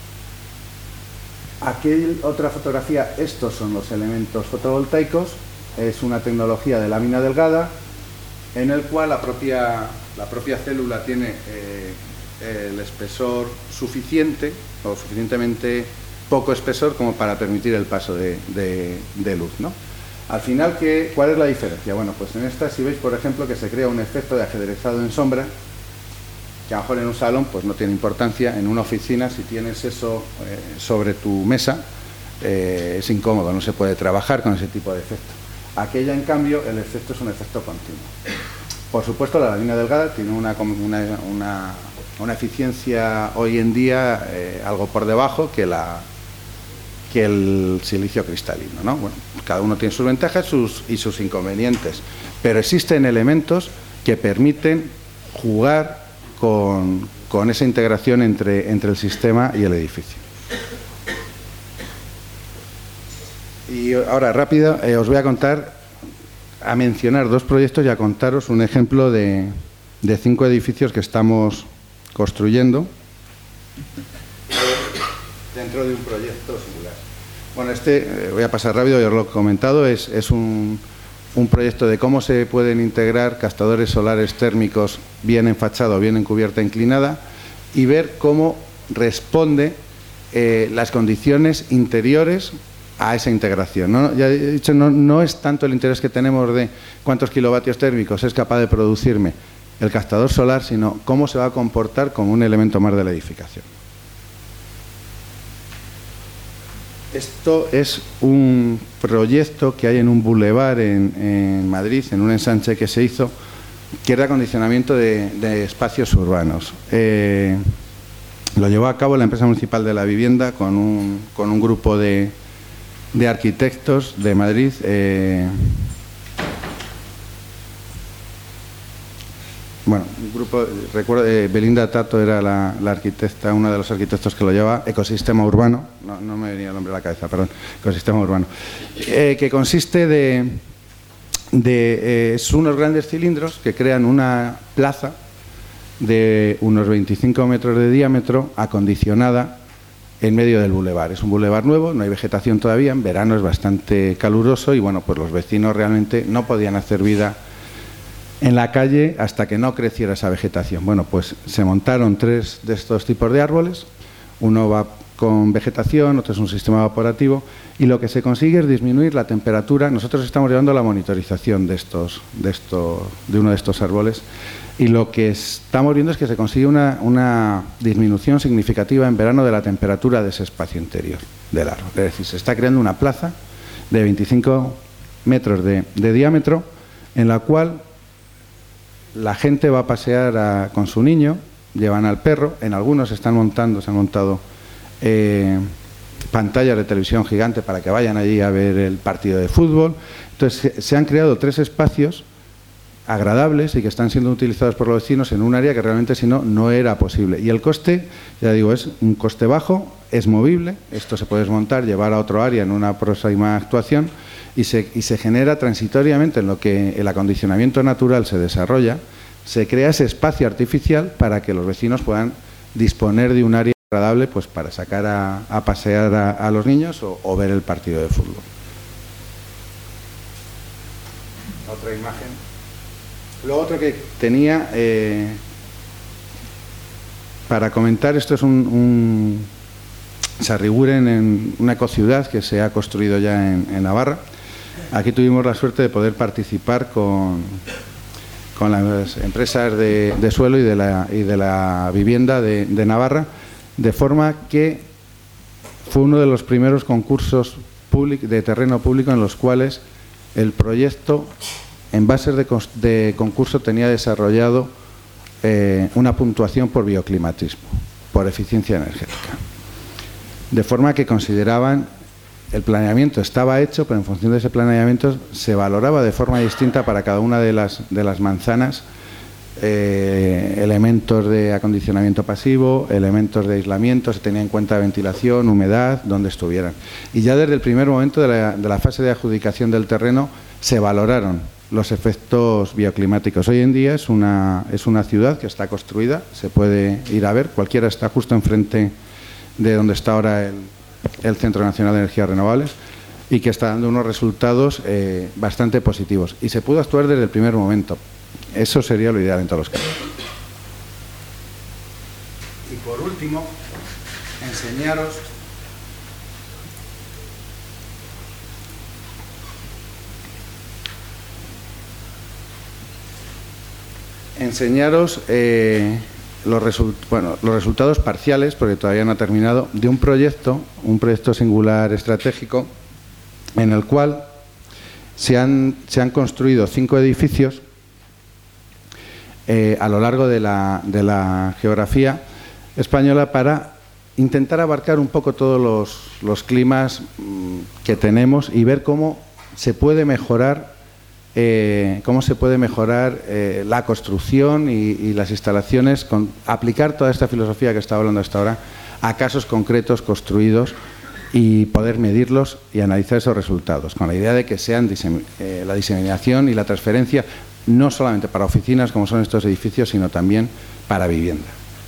Aquí otra fotografía, estos son los elementos fotovoltaicos, es una tecnología de lámina delgada en el cual la propia célula tiene el espesor suficiente o suficientemente poco espesor como para permitir el paso de luz, ¿no? Al final, ¿cuál es la diferencia? Bueno, pues en esta, si veis, por ejemplo, que se crea un efecto de ajedrezado en sombra, que a lo mejor en un salón pues no tiene importancia, en una oficina, si tienes eso sobre tu mesa, es incómodo, no se puede trabajar con ese tipo de efecto. Aquella, en cambio, el efecto es un efecto continuo. Por supuesto, la lámina delgada tiene una eficiencia hoy en día algo por debajo que el silicio cristalino, ¿no? Bueno, cada uno tiene sus ventajas y sus inconvenientes, pero existen elementos que permiten jugar con esa integración entre el sistema y el edificio. Y ahora, rápido, os voy a mencionar 2 proyectos y a contaros un ejemplo de 5 edificios que estamos construyendo dentro de un proyecto singular. Bueno, voy a pasar rápido, ya os lo he comentado, es un proyecto de cómo se pueden integrar captadores solares térmicos bien en fachada o bien en cubierta inclinada y ver cómo responde las condiciones interiores a esa integración, ¿no? Ya he dicho, no es tanto el interés que tenemos de cuántos kilovatios térmicos es capaz de producirme el captador solar, sino cómo se va a comportar como un elemento más de la edificación. Esto es un proyecto que hay en un bulevar en Madrid, en un ensanche que se hizo, que era acondicionamiento de espacios urbanos. Lo llevó a cabo la empresa municipal de la vivienda con un grupo de arquitectos de Madrid. Bueno, un grupo, recuerdo, Belinda Tato era la arquitecta, una de los arquitectos que lo lleva, Ecosistema Urbano, no me venía el nombre a la cabeza, perdón, Ecosistema Urbano, que consiste es unos grandes cilindros que crean una plaza de unos 25 metros de diámetro acondicionada en medio del bulevar. Es un bulevar nuevo, no hay vegetación todavía, en verano es bastante caluroso y bueno, pues los vecinos realmente no podían hacer vida en la calle hasta que no creciera esa vegetación. Bueno, pues se montaron 3 de estos tipos de árboles, uno va con vegetación, otro es un sistema evaporativo y lo que se consigue es disminuir la temperatura. Nosotros estamos llevando la monitorización de uno de estos árboles y lo que estamos viendo es que se consigue una disminución significativa en verano de la temperatura de ese espacio interior del árbol. Es decir, se está creando una plaza de 25 metros de diámetro en la cual la gente va a pasear con su niño, llevan al perro, en algunos se han montado pantallas de televisión gigante para que vayan allí a ver el partido de fútbol. Entonces se han creado 3 espacios agradables y que están siendo utilizados por los vecinos en un área que realmente si no era posible. Y el coste, ya digo, es un coste bajo, es movible, esto se puede desmontar, llevar a otro área en una próxima actuación y se genera transitoriamente en lo que el acondicionamiento natural se desarrolla, se crea ese espacio artificial para que los vecinos puedan disponer de un área agradable pues para sacar a pasear a los niños o ver el partido de fútbol. Otra imagen. Lo otro que tenía para comentar, esto es un Sarriguren, en una ecociudad que se ha construido ya en Navarra. Aquí tuvimos la suerte de poder participar con las empresas de suelo y de la vivienda de Navarra, de forma que fue uno de los primeros concursos de terreno público en los cuales el proyecto, en bases de concurso, tenía desarrollado una puntuación por bioclimatismo, por eficiencia energética. De forma que consideraban el planeamiento estaba hecho, pero en función de ese planeamiento se valoraba de forma distinta para cada una de las manzanas elementos de acondicionamiento pasivo, elementos de aislamiento, se tenía en cuenta ventilación, humedad, donde estuvieran. Y ya desde el primer momento de la fase de adjudicación del terreno se valoraron los efectos bioclimáticos. Hoy en día es una ciudad que está construida, se puede ir a ver, cualquiera está justo enfrente de donde está ahora el Centro Nacional de Energías Renovables, y que está dando unos resultados bastante positivos. Y se pudo actuar desde el primer momento. Eso sería lo ideal en todos los casos. Y por último, enseñaros los resultados parciales, porque todavía no ha terminado, de un proyecto singular estratégico en el cual se han construido 5 edificios a lo largo de la geografía española para intentar abarcar un poco todos los climas que tenemos y ver cómo se puede mejorar la construcción y las instalaciones, aplicar toda esta filosofía que estaba hablando hasta ahora a casos concretos construidos y poder medirlos y analizar esos resultados, con la idea de que sean la diseminación y la transferencia no solamente para oficinas, como son estos edificios, sino también para vivienda.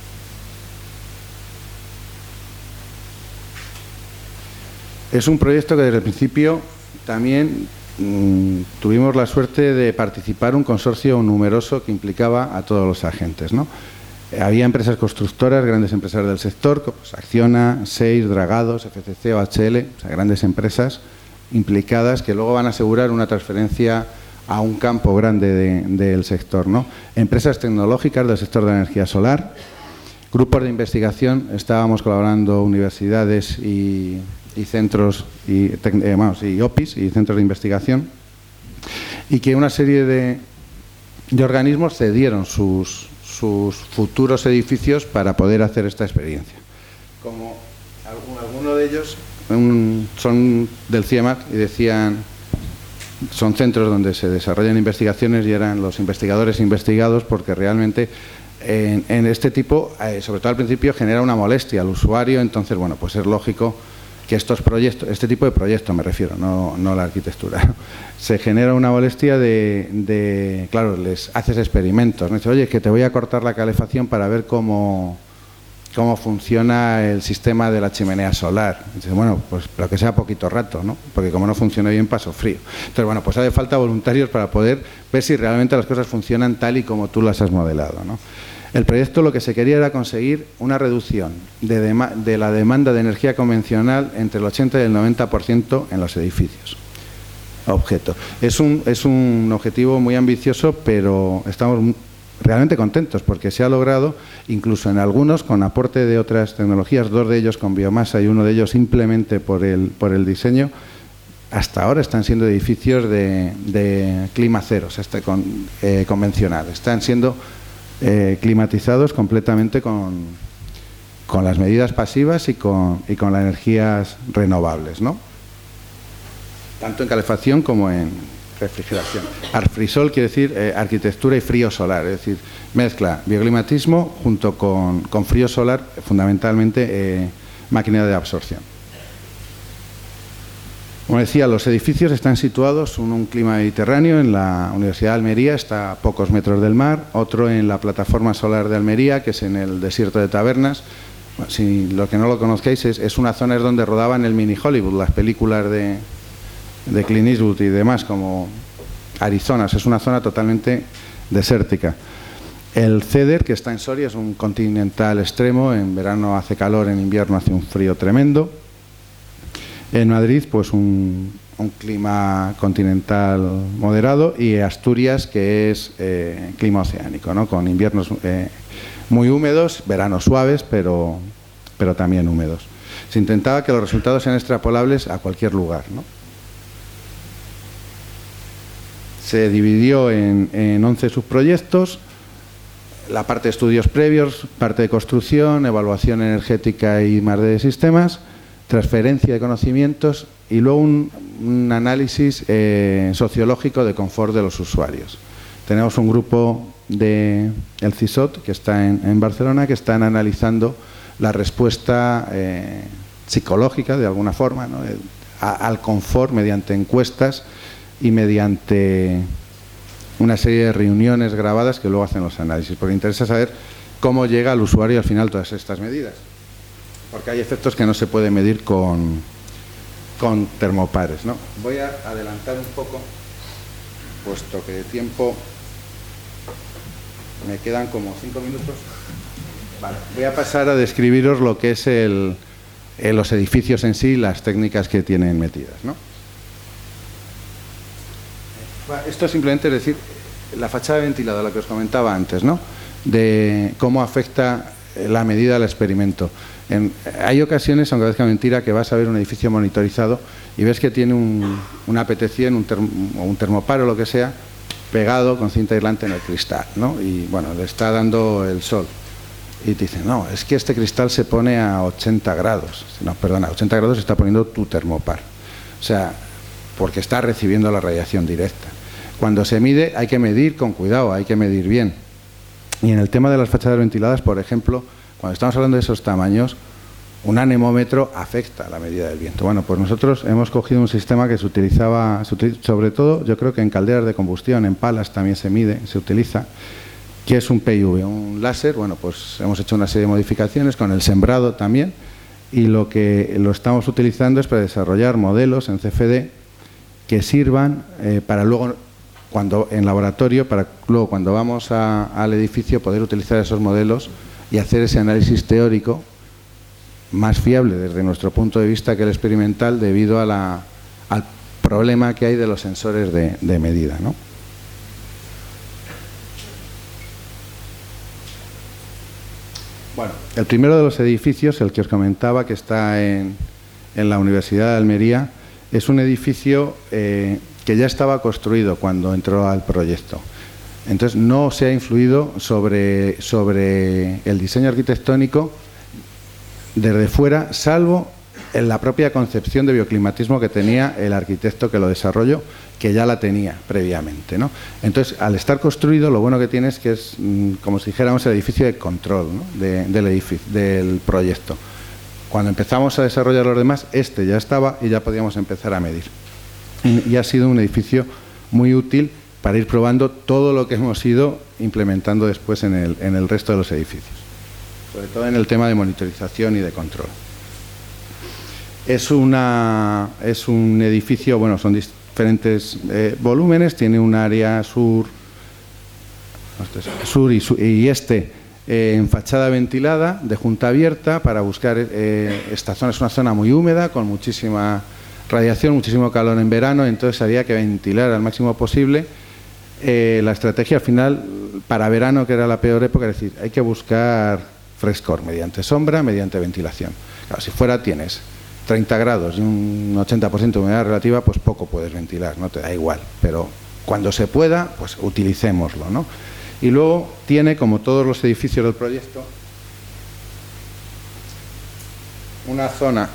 Es un proyecto que desde el principio también tuvimos la suerte de participar un consorcio numeroso que implicaba a todos los agentes, ¿no? Había empresas constructoras, grandes empresas del sector, como Acciona, Seix, Dragados, FCC, OHL, o sea, grandes empresas implicadas que luego van a asegurar una transferencia a un campo grande del sector, ¿no? Empresas tecnológicas del sector de la energía solar, grupos de investigación, estábamos colaborando universidades y centros y OPIs y centros de investigación, y que una serie de organismos cedieron sus futuros edificios para poder hacer esta experiencia. Como algunos de ellos son del CIEMAT y decían, son centros donde se desarrollan investigaciones y eran los investigadores investigados, porque realmente en este tipo, sobre todo al principio, genera una molestia al usuario. Entonces, bueno, pues es lógico que estos proyectos, este tipo de proyectos me refiero, no la arquitectura, se genera una molestia claro, les haces experimentos, ¿no? Dices, oye, que te voy a cortar la calefacción para ver cómo funciona el sistema de la chimenea solar. Dices, bueno, pues pero que sea poquito rato, ¿no? Porque como no funciona bien, paso frío. Entonces, bueno, pues hace falta voluntarios para poder ver si realmente las cosas funcionan tal y como tú las has modelado, ¿no? El proyecto lo que se quería era conseguir una reducción de la demanda de energía convencional entre el 80 y el 90% en los edificios. Objeto. Es un objetivo muy ambicioso, pero estamos realmente contentos porque se ha logrado, incluso en algunos con aporte de otras tecnologías, 2 de ellos con biomasa y 1 de ellos simplemente por el diseño. Hasta ahora están siendo edificios de clima cero, o sea, convencional. Están siendo climatizados completamente con las medidas pasivas y con las energías renovables, ¿no? Tanto en calefacción como en refrigeración. Arfrisol quiere decir arquitectura y frío solar, es decir, mezcla bioclimatismo junto con frío solar, fundamentalmente máquina de absorción. Como decía, los edificios están situados en un clima mediterráneo. En la Universidad de Almería está a pocos metros del mar, otro en la plataforma solar de Almería, que es en el desierto de Tabernas, Bueno, si lo que no lo conozcáis, es una zona es donde rodaban el mini Hollywood, las películas de Clint Eastwood y demás, como Arizona. Es una zona totalmente desértica. El Cedar, que está en Soria, es un continental extremo. En verano hace calor, en invierno hace un frío tremendo. En Madrid, pues un clima continental moderado, y Asturias, que es clima oceánico, ¿no? Con inviernos muy húmedos, veranos suaves, pero también húmedos. Se intentaba que los resultados sean extrapolables a cualquier lugar, ¿no? Se dividió en 11 subproyectos: la parte de estudios previos, parte de construcción, evaluación energética y más de sistemas, transferencia de conocimientos y luego un análisis sociológico de confort de los usuarios. Tenemos un grupo del CISOT que está en Barcelona, que están analizando la respuesta psicológica, de alguna forma, ¿no?, al confort mediante encuestas y mediante una serie de reuniones grabadas que luego hacen los análisis, porque interesa saber cómo llega al usuario al final todas estas medidas, porque hay efectos que no se pueden medir con termopares, ¿no? Voy a adelantar un poco, puesto que de tiempo me quedan como 5 minutos. Vale. Voy a pasar a describiros lo que es los edificios en sí, las técnicas que tienen metidas, ¿no? Esto simplemente es decir, la fachada ventilada, la que os comentaba antes, ¿no?, de cómo afecta la medida al experimento. Hay ocasiones, aunque parezca mentira, que vas a ver un edificio monitorizado y ves que tiene una PT100, un termoparo o lo que sea, pegado con cinta aislante en el cristal, ¿no? Y bueno, le está dando el sol. Y te dicen, no, es que este cristal se pone a 80 grados. No, perdona, a 80 grados se está poniendo tu termopar. O sea, porque está recibiendo la radiación directa. Cuando se mide, hay que medir con cuidado, hay que medir bien. Y en el tema de las fachadas ventiladas, por ejemplo, cuando estamos hablando de esos tamaños, un anemómetro afecta la medida del viento. Bueno, pues nosotros hemos cogido un sistema que se utilizaba, sobre todo, yo creo que en calderas de combustión, en palas también se mide, se utiliza, que es un PIV, un láser. Bueno, pues hemos hecho una serie de modificaciones con el sembrado también, y lo que lo estamos utilizando es para desarrollar modelos en CFD que sirvan para luego, cuando en laboratorio, para luego cuando vamos al edificio poder utilizar esos modelos y hacer ese análisis teórico más fiable desde nuestro punto de vista que el experimental, debido al problema que hay de los sensores de medida, ¿no? Bueno, el primero de los edificios, el que os comentaba, que está en la Universidad de Almería, es un edificio que ya estaba construido cuando entró al proyecto. Entonces no se ha influido sobre el diseño arquitectónico desde fuera, salvo en la propia concepción de bioclimatismo que tenía el arquitecto que lo desarrolló, que ya la tenía previamente, ¿no? Entonces, al estar construido, lo bueno que tiene es que es, como si dijéramos, el edificio de control, ¿no?, del proyecto. Cuando empezamos a desarrollar los demás, este ya estaba y ya podíamos empezar a medir. Y ha sido un edificio muy útil para ir probando todo lo que hemos ido implementando después en el resto de los edificios, sobre todo en el tema de monitorización y de control. Es un edificio, bueno, son diferentes volúmenes, tiene un área sur y este en fachada ventilada, de junta abierta, para buscar, esta zona es una zona muy húmeda, con muchísima radiación, muchísimo calor en verano, entonces había que ventilar al máximo posible. La estrategia al final, para verano, que era la peor época, es decir, hay que buscar frescor mediante sombra, mediante ventilación. Claro, si fuera tienes 30 grados y un 80% de humedad relativa, pues poco puedes ventilar, no te da igual, pero cuando se pueda, pues utilicémoslo, ¿no? Y luego tiene, como todos los edificios del proyecto, una zona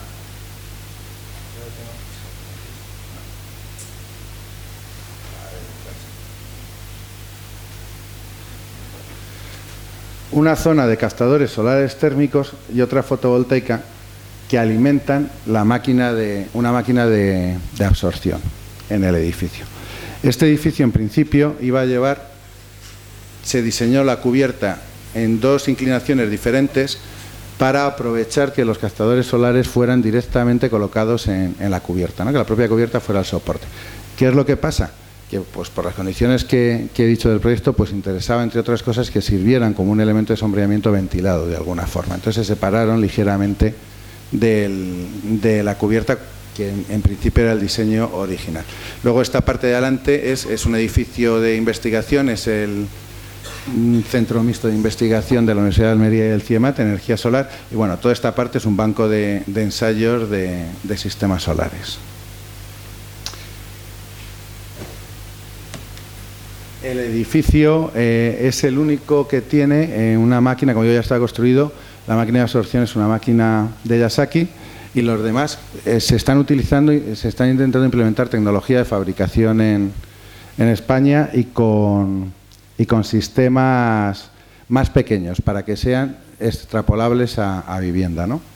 de captadores solares térmicos y otra fotovoltaica que alimentan una máquina de absorción en el edificio. Este edificio, en principio, iba a llevar, se diseñó la cubierta en dos inclinaciones diferentes, para aprovechar que los captadores solares fueran directamente colocados en la cubierta, ¿no? Que la propia cubierta fuera el soporte. ¿Qué es lo que pasa? Que pues por las condiciones que he dicho del proyecto, pues interesaba, entre otras cosas, que sirvieran como un elemento de sombreamiento ventilado de alguna forma. Entonces se separaron ligeramente de la cubierta, que en principio era el diseño original. Luego esta parte de adelante es un edificio de investigación, es el centro mixto de investigación de la Universidad de Almería y el CIEMAT, energía solar, y bueno, toda esta parte es un banco de ensayos de sistemas solares. El edificio es el único que tiene una máquina, como ya está construido, la máquina de absorción es una máquina de Yasaki, y los demás se están utilizando y se están intentando implementar tecnología de fabricación en España y con sistemas más pequeños para que sean extrapolables a vivienda, ¿no?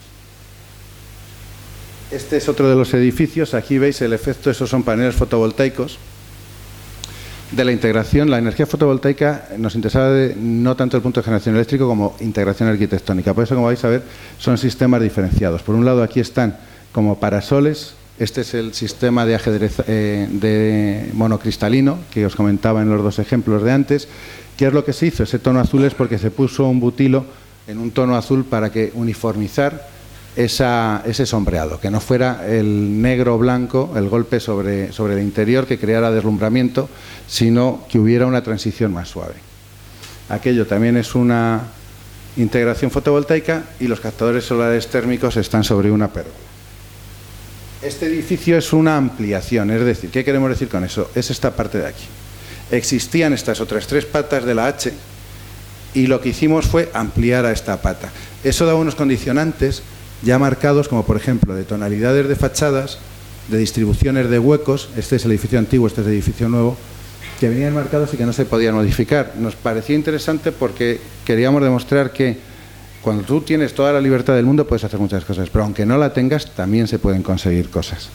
Este es otro de los edificios. Aquí veis el efecto, esos son paneles fotovoltaicos. De la integración, la energía fotovoltaica nos interesaba no tanto el punto de generación eléctrica como integración arquitectónica. Por eso, como vais a ver, son sistemas diferenciados. Por un lado, aquí están como parasoles. Este es el sistema de ajedrez de monocristalino que os comentaba en los dos ejemplos de antes. ¿Qué es lo que se hizo? Ese tono azul es porque se puso un butilo en un tono azul para que uniformizar ese sombreado, que no fuera el negro blanco, el golpe sobre el interior que creara deslumbramiento, sino que hubiera una transición más suave. Aquello también es una integración fotovoltaica y los captadores solares térmicos están sobre una pérgola. Este edificio es una ampliación, es decir, ¿qué queremos decir con eso? Es esta parte de aquí. Existían estas otras tres patas de la H y lo que hicimos fue ampliar a esta pata. Eso da unos condicionantes ya marcados, como por ejemplo de tonalidades de fachadas, de distribuciones de huecos. Este es el edificio antiguo, este es el edificio nuevo, que venían marcados y que no se podían modificar. Nos parecía interesante porque queríamos demostrar que cuando tú tienes toda la libertad del mundo puedes hacer muchas cosas, pero aunque no la tengas también se pueden conseguir cosas.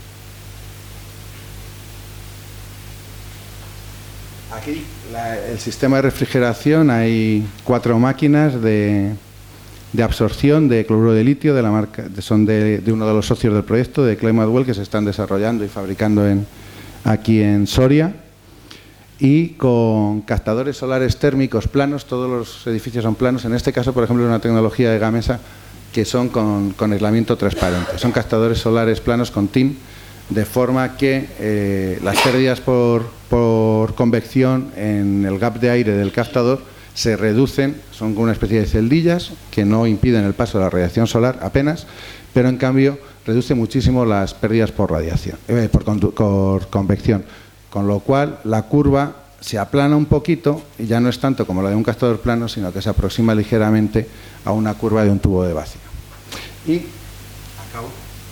Aquí el sistema de refrigeración, hay 4 máquinas de absorción de cloruro de litio, de la marca, son de uno de los socios del proyecto, de Climatewell, que se están desarrollando y fabricando aquí en Soria, y con captadores solares térmicos planos. Todos los edificios son planos. En este caso, por ejemplo, una tecnología de Gamesa que son con aislamiento transparente. Son captadores solares planos con TIM, de forma que las pérdidas por convección en el gap de aire del captador se reducen, son como una especie de celdillas que no impiden el paso de la radiación solar apenas, pero en cambio reduce muchísimo las pérdidas por radiación, por convección, con lo cual la curva se aplana un poquito y ya no es tanto como la de un captador plano, sino que se aproxima ligeramente a una curva de un tubo de vacío. Y acabo.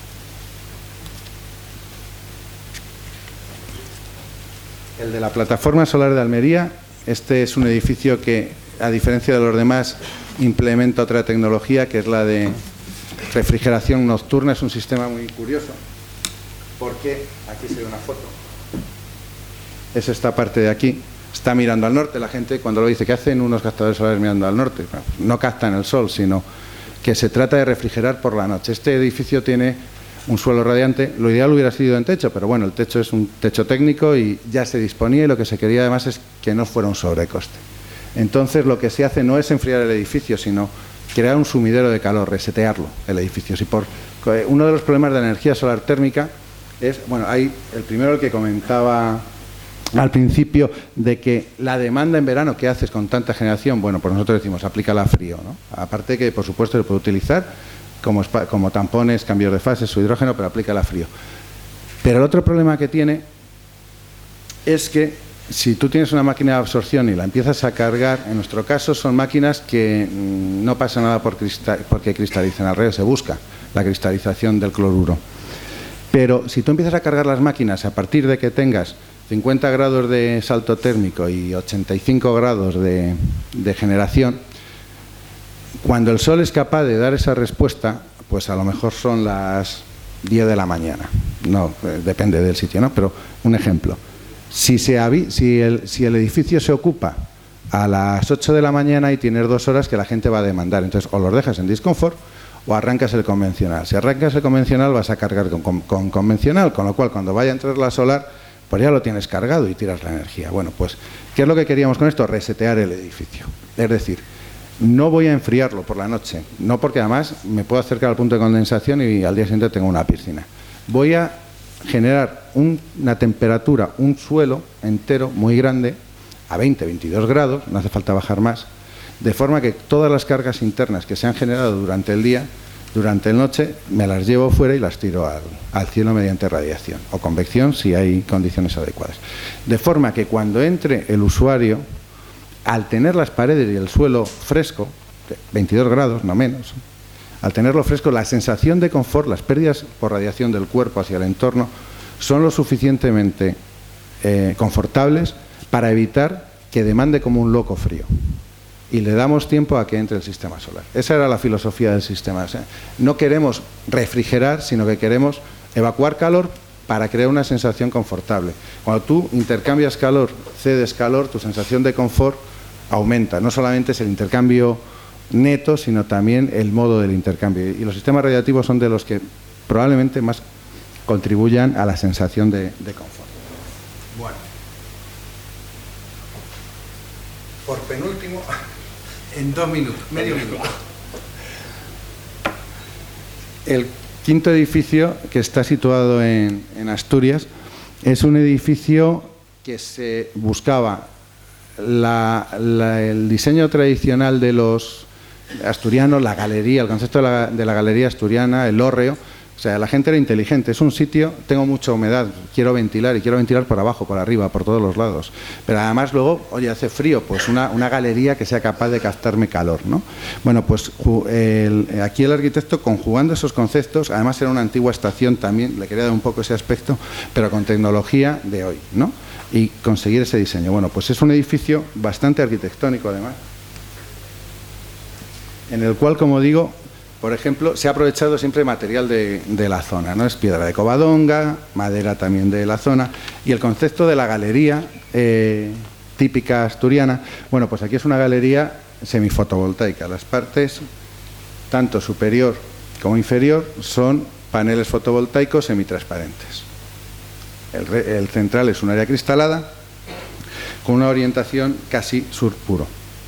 El de la plataforma solar de Almería. Este es un edificio que, a diferencia de los demás, implementa otra tecnología, que es la de refrigeración nocturna. Es un sistema muy curioso, porque aquí se ve una foto. Es esta parte de aquí. Está mirando al norte. La gente, cuando lo dice, ¿qué hacen unos captadores solares mirando al norte? Bueno, no captan el sol, sino que se trata de refrigerar por la noche. Este edificio tiene un suelo radiante. Lo ideal hubiera sido en techo, pero bueno, el techo es un techo técnico y ya se disponía, y lo que se quería además es que no fuera un sobrecoste. Entonces lo que se hace no es enfriar el edificio, sino crear un sumidero de calor, resetearlo, el edificio. Uno de los problemas de la energía solar térmica es, bueno, hay el primero, el que comentaba al principio, de que la demanda en verano, ¿qué haces con tanta generación? Bueno, pues nosotros decimos, aplícala a frío, ¿no? Aparte que, por supuesto, se puede utilizar como tampones, cambios de fase, su hidrógeno, pero aplícala a frío. Pero el otro problema que tiene es que si tú tienes una máquina de absorción y la empiezas a cargar, en nuestro caso son máquinas que no pasa nada porque cristalicen, al revés, se busca la cristalización del cloruro. Pero si tú empiezas a cargar las máquinas a partir de que tengas 50 grados de salto térmico y 85 grados de generación, cuando el sol es capaz de dar esa respuesta, pues a lo mejor son las 10 de la mañana. No, depende del sitio, ¿no? Pero un ejemplo. Si el edificio se ocupa a las 8 de la mañana y tienes 2 horas que la gente va a demandar. Entonces, o los dejas en disconfort o arrancas el convencional. Si arrancas el convencional vas a cargar con convencional, con lo cual cuando vaya a entrar la solar, pues ya lo tienes cargado y tiras la energía. Bueno, pues, ¿qué es lo que queríamos con esto? Resetear el edificio. Es decir, no voy a enfriarlo por la noche, no porque además me puedo acercar al punto de condensación y al día siguiente tengo una piscina. Voy a generar una temperatura, un suelo entero muy grande, a 20, 22 grados, no hace falta bajar más, de forma que todas las cargas internas que se han generado durante el día, durante la noche, me las llevo fuera y las tiro al cielo mediante radiación o convección si hay condiciones adecuadas. De forma que cuando entre el usuario, al tener las paredes y el suelo fresco, 22 grados, no menos, al tenerlo fresco, la sensación de confort, las pérdidas por radiación del cuerpo hacia el entorno, son lo suficientemente confortables para evitar que demande como un loco frío. Y le damos tiempo a que entre el sistema solar. Esa era la filosofía del sistema. O sea, no queremos refrigerar, sino que queremos evacuar calor para crear una sensación confortable. Cuando tú intercambias calor, cedes calor, tu sensación de confort aumenta. No solamente es el intercambio neto, sino también el modo del intercambio. Y los sistemas radiativos son de los que probablemente más contribuyan a la sensación de confort. Bueno. Por penúltimo, en 2 minutos, medio minuto. El quinto edificio, que está situado en Asturias, es un edificio que se buscaba el diseño tradicional de los asturianos, la galería, el concepto de la galería asturiana, el hórreo. O sea, la gente era inteligente. Es un sitio, tengo mucha humedad, quiero ventilar y quiero ventilar por abajo, por arriba, por todos los lados. Pero además luego, oye, hace frío, pues una galería que sea capaz de captarme calor, ¿no? Bueno, pues aquí el arquitecto, conjugando esos conceptos, además era una antigua estación también, le quería dar un poco ese aspecto, pero con tecnología de hoy, ¿no? Y conseguir ese diseño. Bueno, pues es un edificio bastante arquitectónico además, en el cual, como digo, por ejemplo, se ha aprovechado siempre material de la zona, ¿no? Es piedra de Covadonga, madera también de la zona, y el concepto de la galería típica asturiana, bueno, pues aquí es una galería semifotovoltaica. Las partes, tanto superior como inferior, son paneles fotovoltaicos semitransparentes. El central es un área cristalada con una orientación casi sur puro.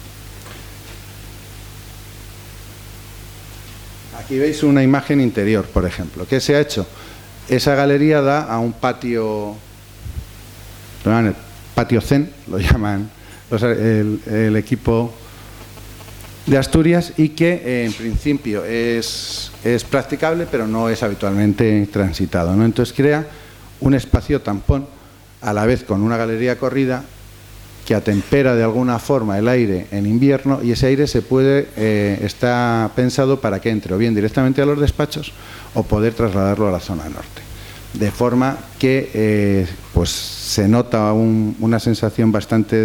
Aquí veis una imagen interior, por ejemplo. ¿Qué se ha hecho? Esa galería da a un patio, el patio Zen, lo llaman el equipo de Asturias, y que en principio es practicable, pero no es habitualmente transitado, ¿no? Entonces crea un espacio tampón, a la vez con una galería corrida, que atempera de alguna forma el aire en invierno, y ese aire está pensado para que entre o bien directamente a los despachos o poder trasladarlo a la zona norte. De forma que pues se nota una sensación bastante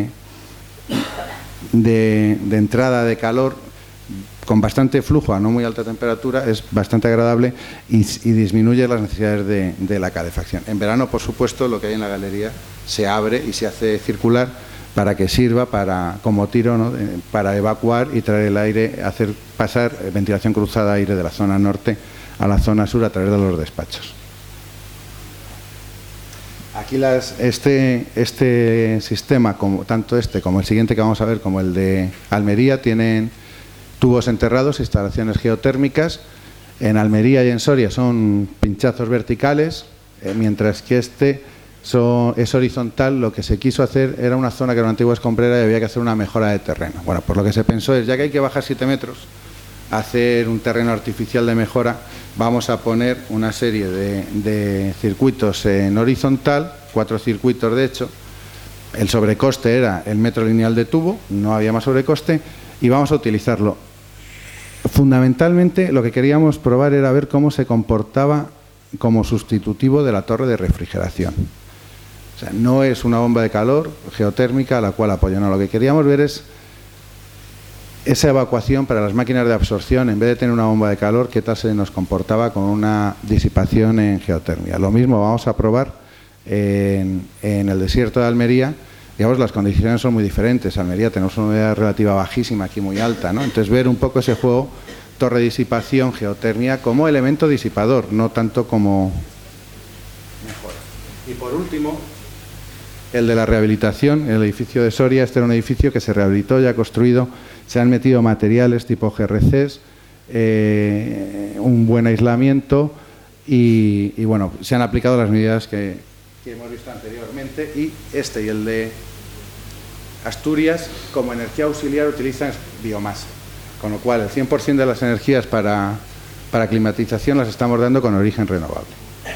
de entrada de calor, con bastante flujo a no muy alta temperatura, es bastante agradable y disminuye las necesidades de la calefacción. En verano, por supuesto, lo que hay en la galería se abre y se hace circular para que sirva como tiro, ¿no? Para evacuar y traer el aire, hacer pasar ventilación cruzada aire de la zona norte a la zona sur a través de los despachos. Aquí este sistema, tanto este como el siguiente que vamos a ver, como el de Almería, tienen tubos enterrados, instalaciones geotérmicas. En Almería y en Soria son pinchazos verticales, mientras que es horizontal. Lo que se quiso hacer era una zona que era una antigua escombrera y había que hacer una mejora de terreno. Bueno, pues lo que se pensó es, ya que hay que bajar 7 metros, hacer un terreno artificial de mejora, vamos a poner una serie de circuitos en horizontal, 4 circuitos de hecho. El sobrecoste era el metro lineal de tubo, no había más sobrecoste, y vamos a utilizarlo. Fundamentalmente lo que queríamos probar era ver cómo se comportaba como sustitutivo de la torre de refrigeración. O sea, no es una bomba de calor geotérmica a la cual apoyo, no, lo que queríamos ver es esa evacuación para las máquinas de absorción. En vez de tener una bomba de calor, qué tal se nos comportaba con una disipación en geotermia. Lo mismo vamos a probar en el desierto de Almería, digamos, las condiciones son muy diferentes. Almería tenemos una humedad relativa bajísima, aquí muy alta, ¿no? Entonces ver un poco ese juego torre disipación, geotermia, como elemento disipador, no tanto como mejora. Y por último, el de la rehabilitación, el edificio de Soria. Este era un edificio que se rehabilitó, ya construido, se han metido materiales tipo GRCs, un buen aislamiento y bueno, se han aplicado las medidas que hemos visto anteriormente, y este y el de Asturias como energía auxiliar utilizan biomasa, con lo cual el 100% de las energías para climatización las estamos dando con origen renovable.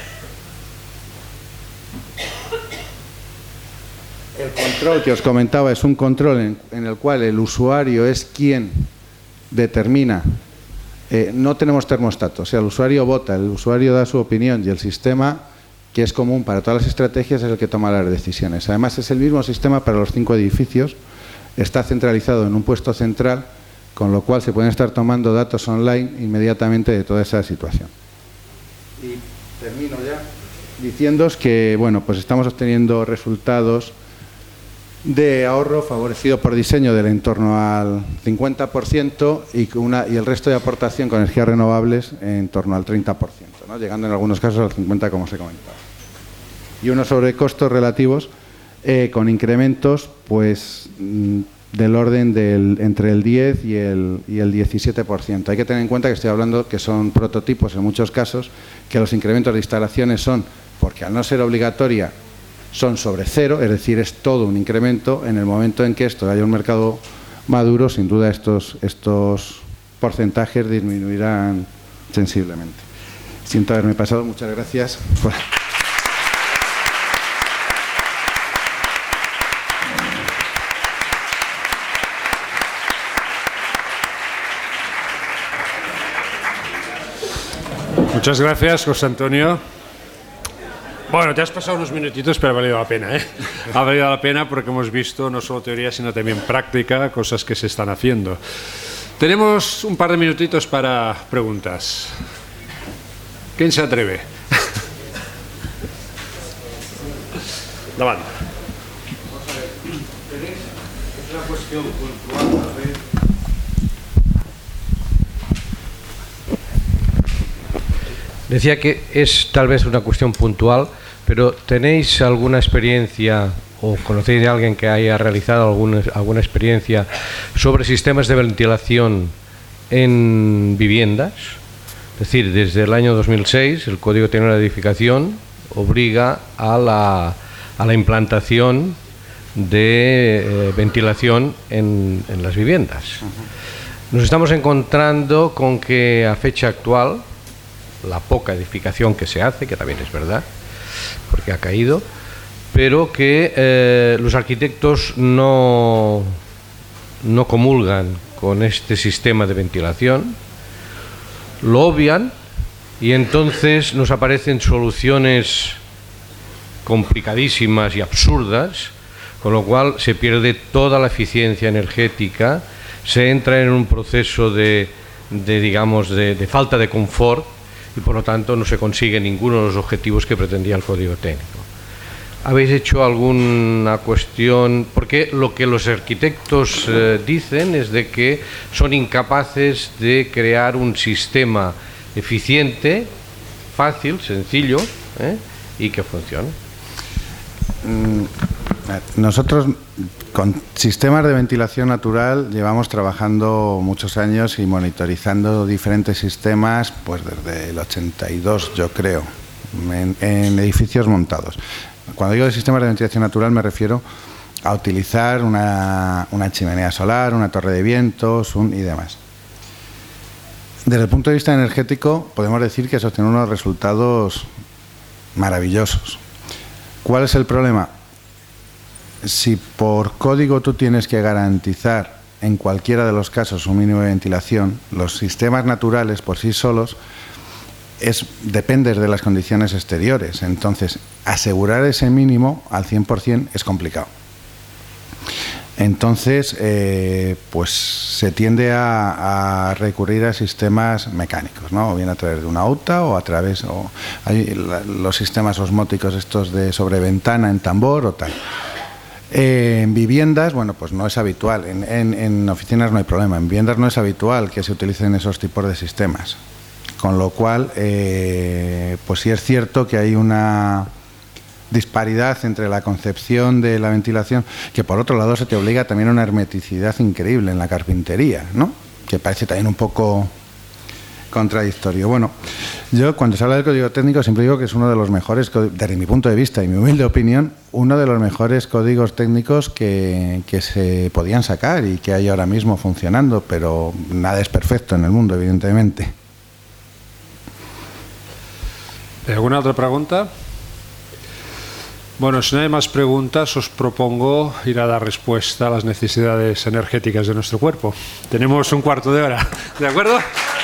El control que os comentaba es un control en el cual el usuario es quien determina. No tenemos termostato, o sea, el usuario vota, el usuario da su opinión y el sistema, que es común para todas las estrategias, es el que toma las decisiones. Además, es el mismo sistema para los 5 edificios, está centralizado en un puesto central, con lo cual se pueden estar tomando datos online inmediatamente de toda esa situación. Y termino ya diciéndoos que, bueno, pues estamos obteniendo resultados de ahorro favorecido por diseño del en torno al 50% y el resto de aportación con energías renovables en torno al 30%, ¿no? Llegando en algunos casos al 50%, como os he comentado. Y unos sobrecostos relativos con incrementos pues del orden entre el 10 y el 17%. Hay que tener en cuenta que estoy hablando que son prototipos en muchos casos, que los incrementos de instalaciones son, porque al no ser obligatoria, son sobre cero, es decir, es todo un incremento. En el momento en que esto haya un mercado maduro, sin duda estos porcentajes disminuirán sensiblemente. Siento haberme pasado, muchas gracias. Muchas gracias, José Antonio. Bueno, te has pasado unos minutitos, pero ha valido la pena, ¿eh? Ha valido la pena porque hemos visto no solo teoría, sino también práctica, cosas que se están haciendo. Tenemos un par de minutitos para preguntas. ¿Quién se atreve? Davant. Es una cuestión puntual. Decía que es tal vez una cuestión puntual, pero ¿tenéis alguna experiencia o conocéis de alguien que haya realizado alguna experiencia sobre sistemas de ventilación en viviendas? Es decir, desde el año 2006 el Código Técnico de Edificación obliga a la implantación de ventilación en las viviendas. Nos estamos encontrando con que a fecha actual la poca edificación que se hace, que también es verdad, porque ha caído, pero que los arquitectos no comulgan con este sistema de ventilación, lo obvian y entonces nos aparecen soluciones complicadísimas y absurdas, con lo cual se pierde toda la eficiencia energética, se entra en un proceso de falta de confort, y por lo tanto no se consigue ninguno de los objetivos que pretendía el Código Técnico. ¿Habéis hecho alguna cuestión? Porque lo que los arquitectos dicen es de que son incapaces de crear un sistema eficiente, fácil, sencillo, y que funcione. Nosotros con sistemas de ventilación natural llevamos trabajando muchos años y monitorizando diferentes sistemas pues desde el 82, yo creo, en edificios montados. Cuando digo de sistemas de ventilación natural me refiero a utilizar una chimenea solar, una torre de vientos y demás. Desde el punto de vista energético podemos decir que se obtienen unos resultados maravillosos. ¿Cuál es el problema? Si por código tú tienes que garantizar en cualquiera de los casos un mínimo de ventilación, los sistemas naturales por sí solos dependen de las condiciones exteriores. Entonces, asegurar ese mínimo al 100% es complicado. Entonces, pues se tiende a recurrir a sistemas mecánicos, ¿no? O bien a través de una UTA o a través hay los sistemas osmóticos estos de sobreventana en tambor o tal. En viviendas, bueno, pues no es habitual. En oficinas no hay problema. En viviendas no es habitual que se utilicen esos tipos de sistemas. Con lo cual, pues sí es cierto que hay una disparidad entre la concepción de la ventilación, que por otro lado se te obliga también a una hermeticidad increíble en la carpintería, ¿no? Que parece también un poco contradictorio. Bueno, yo cuando se habla del código técnico siempre digo que es uno de los mejores, desde mi punto de vista y mi humilde opinión, uno de los mejores códigos técnicos que se podían sacar y que hay ahora mismo funcionando, pero nada es perfecto en el mundo, evidentemente. ¿Alguna otra pregunta? Bueno, si no hay más preguntas, os propongo ir a dar respuesta a las necesidades energéticas de nuestro cuerpo. Tenemos un cuarto de hora, ¿de acuerdo?